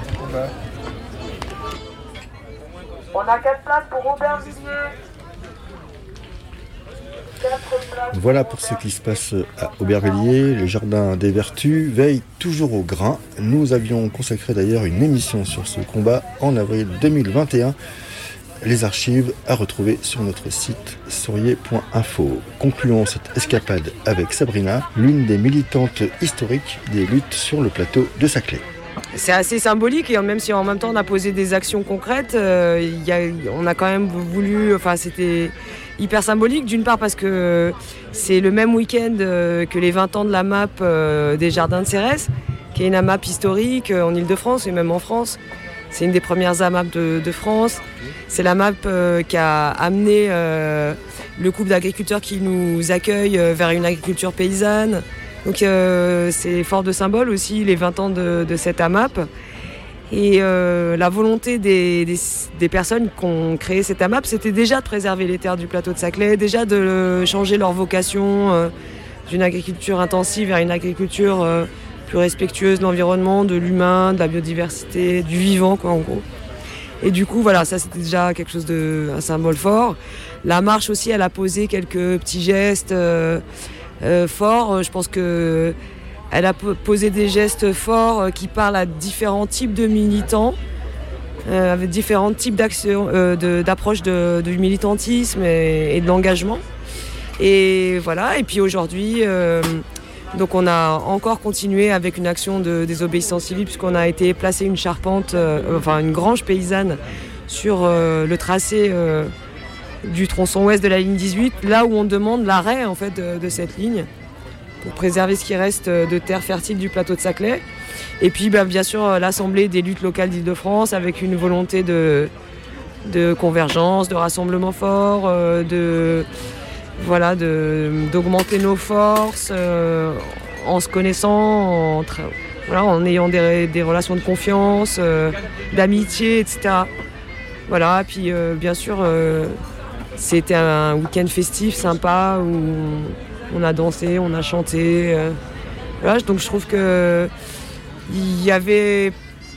Speaker 11: On a quatre places pour Aubervilliers.
Speaker 2: Voilà pour ce qui se passe à Aubervilliers. Le Jardin des Vertus veille toujours au grain. Nous avions consacré d'ailleurs une émission sur ce combat en avril deux mille vingt et un. Les archives à retrouver sur notre site sourier point info. Concluons cette escapade avec Sabrina, l'une des militantes historiques des luttes sur le plateau de Saclay.
Speaker 11: C'est assez symbolique et même si en même temps on a posé des actions concrètes, euh, y a, on a quand même voulu, enfin c'était hyper symbolique, d'une part parce que c'est le même week-end euh, que les vingt ans de la M A P euh, des Jardins de Cérès, qui est une A M A P historique euh, en Ile-de-France et même en France. C'est une des premières A M A P de, de France. C'est la M A P euh, qui a amené euh, le couple d'agriculteurs qui nous accueille euh, vers une agriculture paysanne. Donc euh, c'est fort de symbole aussi, les vingt ans de, de cette A M A P. Et euh, la volonté des, des, des personnes qui ont créé cette A M A P, c'était déjà de préserver les terres du plateau de Saclay, déjà de changer leur vocation euh, d'une agriculture intensive vers une agriculture euh, plus respectueuse de l'environnement, de l'humain, de la biodiversité, du vivant, quoi, en gros. Et du coup, voilà, ça c'était déjà quelque chose de, un symbole fort. La marche aussi, elle a posé quelques petits gestes euh, euh, forts. Je pense que elle a posé des gestes forts euh, qui parlent à différents types de militants, euh, avec différents types d'actions, euh, de, d'approches de, du militantisme et, et de l'engagement. Et voilà. Et puis aujourd'hui. Euh, Donc on a encore continué avec une action de désobéissance civile puisqu'on a été placer une charpente, euh, enfin une grange paysanne sur euh, le tracé euh, du tronçon ouest de la ligne dix-huit, là où on demande l'arrêt en fait de, de cette ligne pour préserver ce qui reste de terres fertiles du plateau de Saclay. Et puis bah, bien sûr l'Assemblée des luttes locales d'Île-de-France avec une volonté de, de convergence, de rassemblement fort, euh, de Voilà, de, d'augmenter nos forces euh, en se connaissant, en, tra- voilà, en ayant des, des relations de confiance, euh, d'amitié, et cetera. Voilà, puis euh, bien sûr, euh, c'était un week-end festif, sympa, où on a dansé, on a chanté. Euh, voilà, donc je trouve qu'il y avait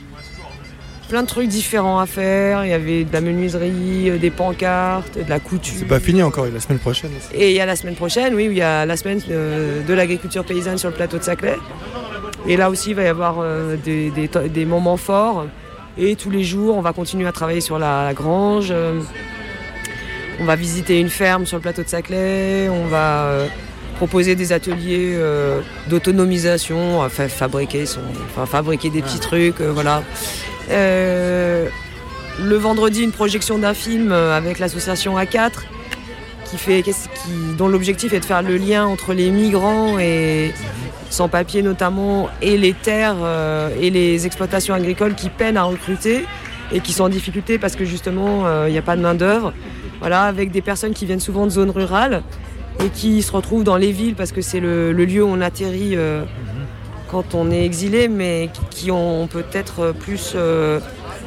Speaker 11: plein de trucs différents à faire. Il y avait de la menuiserie, des pancartes, de la couture.
Speaker 2: C'est pas fini encore, il y a la semaine prochaine aussi.
Speaker 11: Et il y a la semaine prochaine, oui, où il y a la semaine de, de l'agriculture paysanne sur le plateau de Saclay. Et là aussi, il va y avoir euh, des, des, des moments forts. Et tous les jours, on va continuer à travailler sur la, la grange. Euh, on va visiter une ferme sur le plateau de Saclay. On va euh, proposer des ateliers euh, d'autonomisation, enfin, fabriquer, son, enfin, fabriquer des petits trucs. Euh, voilà. Euh, le vendredi, une projection d'un film avec l'association A quatre. Qui fait, qui, dont l'objectif est de faire le lien entre les migrants et sans-papiers notamment et les terres euh, et les exploitations agricoles qui peinent à recruter et qui sont en difficulté parce que justement il euh, n'y a pas de main-d'œuvre. Voilà, avec des personnes qui viennent souvent de zones rurales et qui se retrouvent dans les villes parce que c'est le, le lieu où on atterrit euh, quand on est exilé, mais qui ont peut-être plus euh,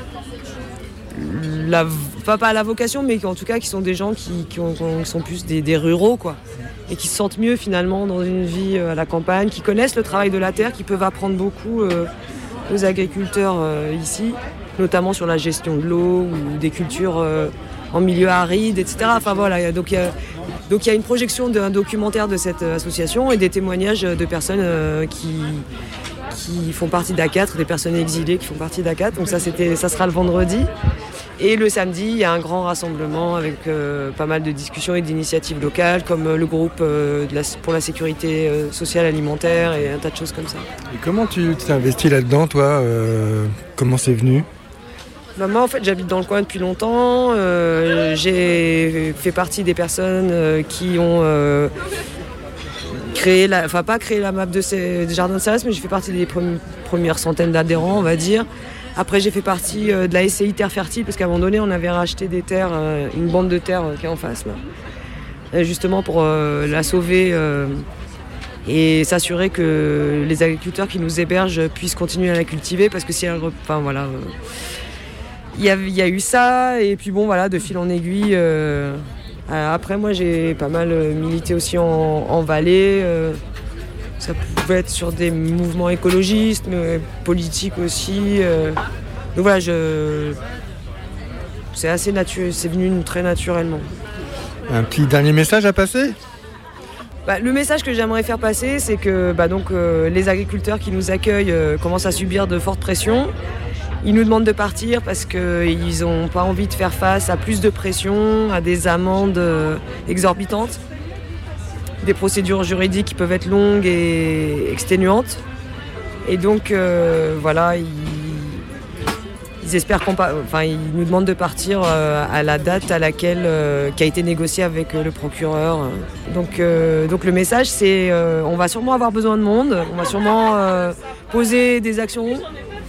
Speaker 11: la, pas, pas la vocation, mais en tout cas qui sont des gens qui, qui, ont, qui sont plus des, des ruraux, quoi, et qui se sentent mieux finalement dans une vie à la campagne, qui connaissent le travail de la terre, qui peuvent apprendre beaucoup euh, aux agriculteurs euh, ici, notamment sur la gestion de l'eau ou des cultures euh, en milieu aride, et cetera. Enfin voilà, donc il y a, donc il y a une projection d'un documentaire de cette association et des témoignages de personnes euh, qui qui font partie d'A quatre, des personnes exilées qui font partie d'A quatre. Donc ça, c'était, ça sera le vendredi. Et le samedi, il y a un grand rassemblement avec euh, pas mal de discussions et d'initiatives locales, comme euh, le groupe euh, de la, pour la sécurité euh, sociale alimentaire et un tas de choses comme ça.
Speaker 12: Et comment tu t'es investi là-dedans, toi euh, Comment c'est venu ?
Speaker 11: Bah moi, en fait, j'habite dans le coin depuis longtemps. Euh, j'ai fait partie des personnes euh, qui ont... Euh, créé la, enfin pas créé la map de ces, des jardins de Cérès, mais j'ai fait partie des premières, premières centaines d'adhérents, on va dire. Après, j'ai fait partie euh, de la S C I Terre Fertile, parce qu'à un moment donné, on avait racheté des terres, euh, une bande de terre euh, qui est en face, là. Et justement pour euh, la sauver euh, et s'assurer que les agriculteurs qui nous hébergent puissent continuer à la cultiver, parce que si elle... Enfin, voilà. Il euh, y, y a eu ça, et puis bon, voilà, de fil en aiguille... Euh, Après, moi, j'ai pas mal milité aussi en, en vallée. Ça pouvait être sur des mouvements écologistes, mais politiques aussi. Donc voilà, je... c'est assez naturel, c'est venu très naturellement.
Speaker 12: Un petit dernier message à passer ?
Speaker 11: Bah, le message que j'aimerais faire passer, c'est que bah, donc, euh, les agriculteurs qui nous accueillent euh, commencent à subir de fortes pressions. Ils nous demandent de partir parce qu'ils n'ont pas envie de faire face à plus de pression, à des amendes exorbitantes, des procédures juridiques qui peuvent être longues et exténuantes. Et donc, euh, voilà, ils, ils espèrent qu'on... Enfin, ils nous demandent de partir euh, à la date à laquelle... Euh, qui a été négociée avec euh, le procureur. Donc, euh, donc le message, c'est euh, on va sûrement avoir besoin de monde, on va sûrement euh, poser des actions...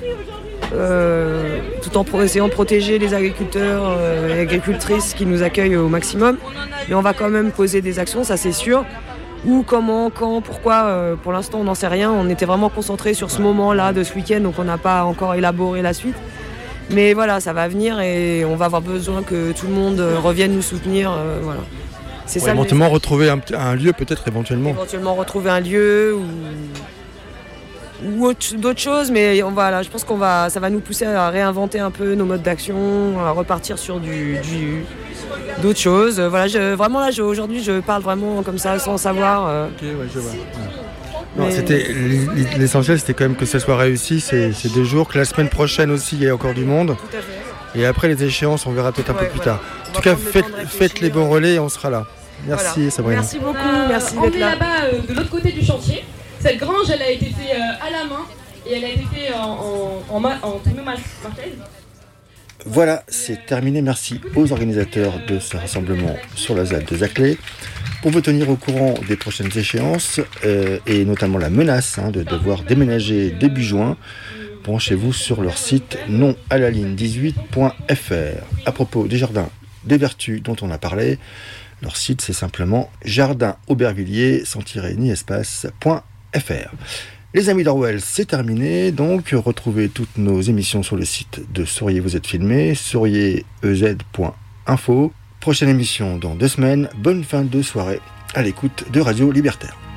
Speaker 11: Euh, tout en pro- essayant de protéger les agriculteurs euh, et agricultrices qui nous accueillent au maximum. Mais on va quand même poser des actions, ça c'est sûr. Où, comment, quand, pourquoi, euh, pour l'instant on n'en sait rien. On était vraiment concentrés sur ce moment-là de ce week-end, donc on n'a pas encore élaboré la suite. Mais voilà, ça va venir et on va avoir besoin que tout le monde revienne nous soutenir. Euh, voilà.
Speaker 12: C'est ouais, ça, éventuellement retrouver un, un lieu peut-être éventuellement.
Speaker 11: Éventuellement retrouver un lieu ou... ou autre, d'autres choses, mais on va, là, je pense qu'on va, ça va nous pousser à réinventer un peu nos modes d'action, à repartir sur du, du, d'autres choses. Voilà, je, vraiment là, je, aujourd'hui, je parle vraiment comme ça, sans savoir. Euh...
Speaker 12: Ok, ouais, je vois. Ouais. Non, mais... c'était, l'essentiel, c'était quand même que ça soit réussi, c'est, c'est deux jours, que la semaine prochaine aussi, il y a encore du monde.
Speaker 11: Tout à fait.
Speaker 12: Et après, les échéances, on verra peut-être un ouais, peu plus voilà. tard. En tout cas, faites, faites les bons relais et on sera là. Merci, voilà. Sabrina.
Speaker 11: Merci beaucoup, merci
Speaker 13: euh,
Speaker 11: d'être
Speaker 13: on
Speaker 11: là.
Speaker 13: On est là-bas, euh, de l'autre côté du chantier. Cette grange, elle a été faite euh, à la main et elle a été faite en, en, en, en thermomarteuse.
Speaker 2: Voilà, c'est terminé. Merci aux organisateurs de ce rassemblement sur la Z A D de Saclay. Pour vous tenir au courant des prochaines échéances, euh, et notamment la menace hein, de devoir déménager début juin, branchez-vous sur leur site non à la ligne dix-huit point f r. À propos des jardins des Vertus dont on a parlé, leur site c'est simplement jardin aubervilliers sans tiret ni espace point f r. Les amis d'Orwell, c'est terminé, donc retrouvez toutes nos émissions sur le site de Souriez vous êtes filmé, souriez e z point info. Prochaine émission dans deux semaines, bonne fin de soirée à l'écoute de Radio Libertaire.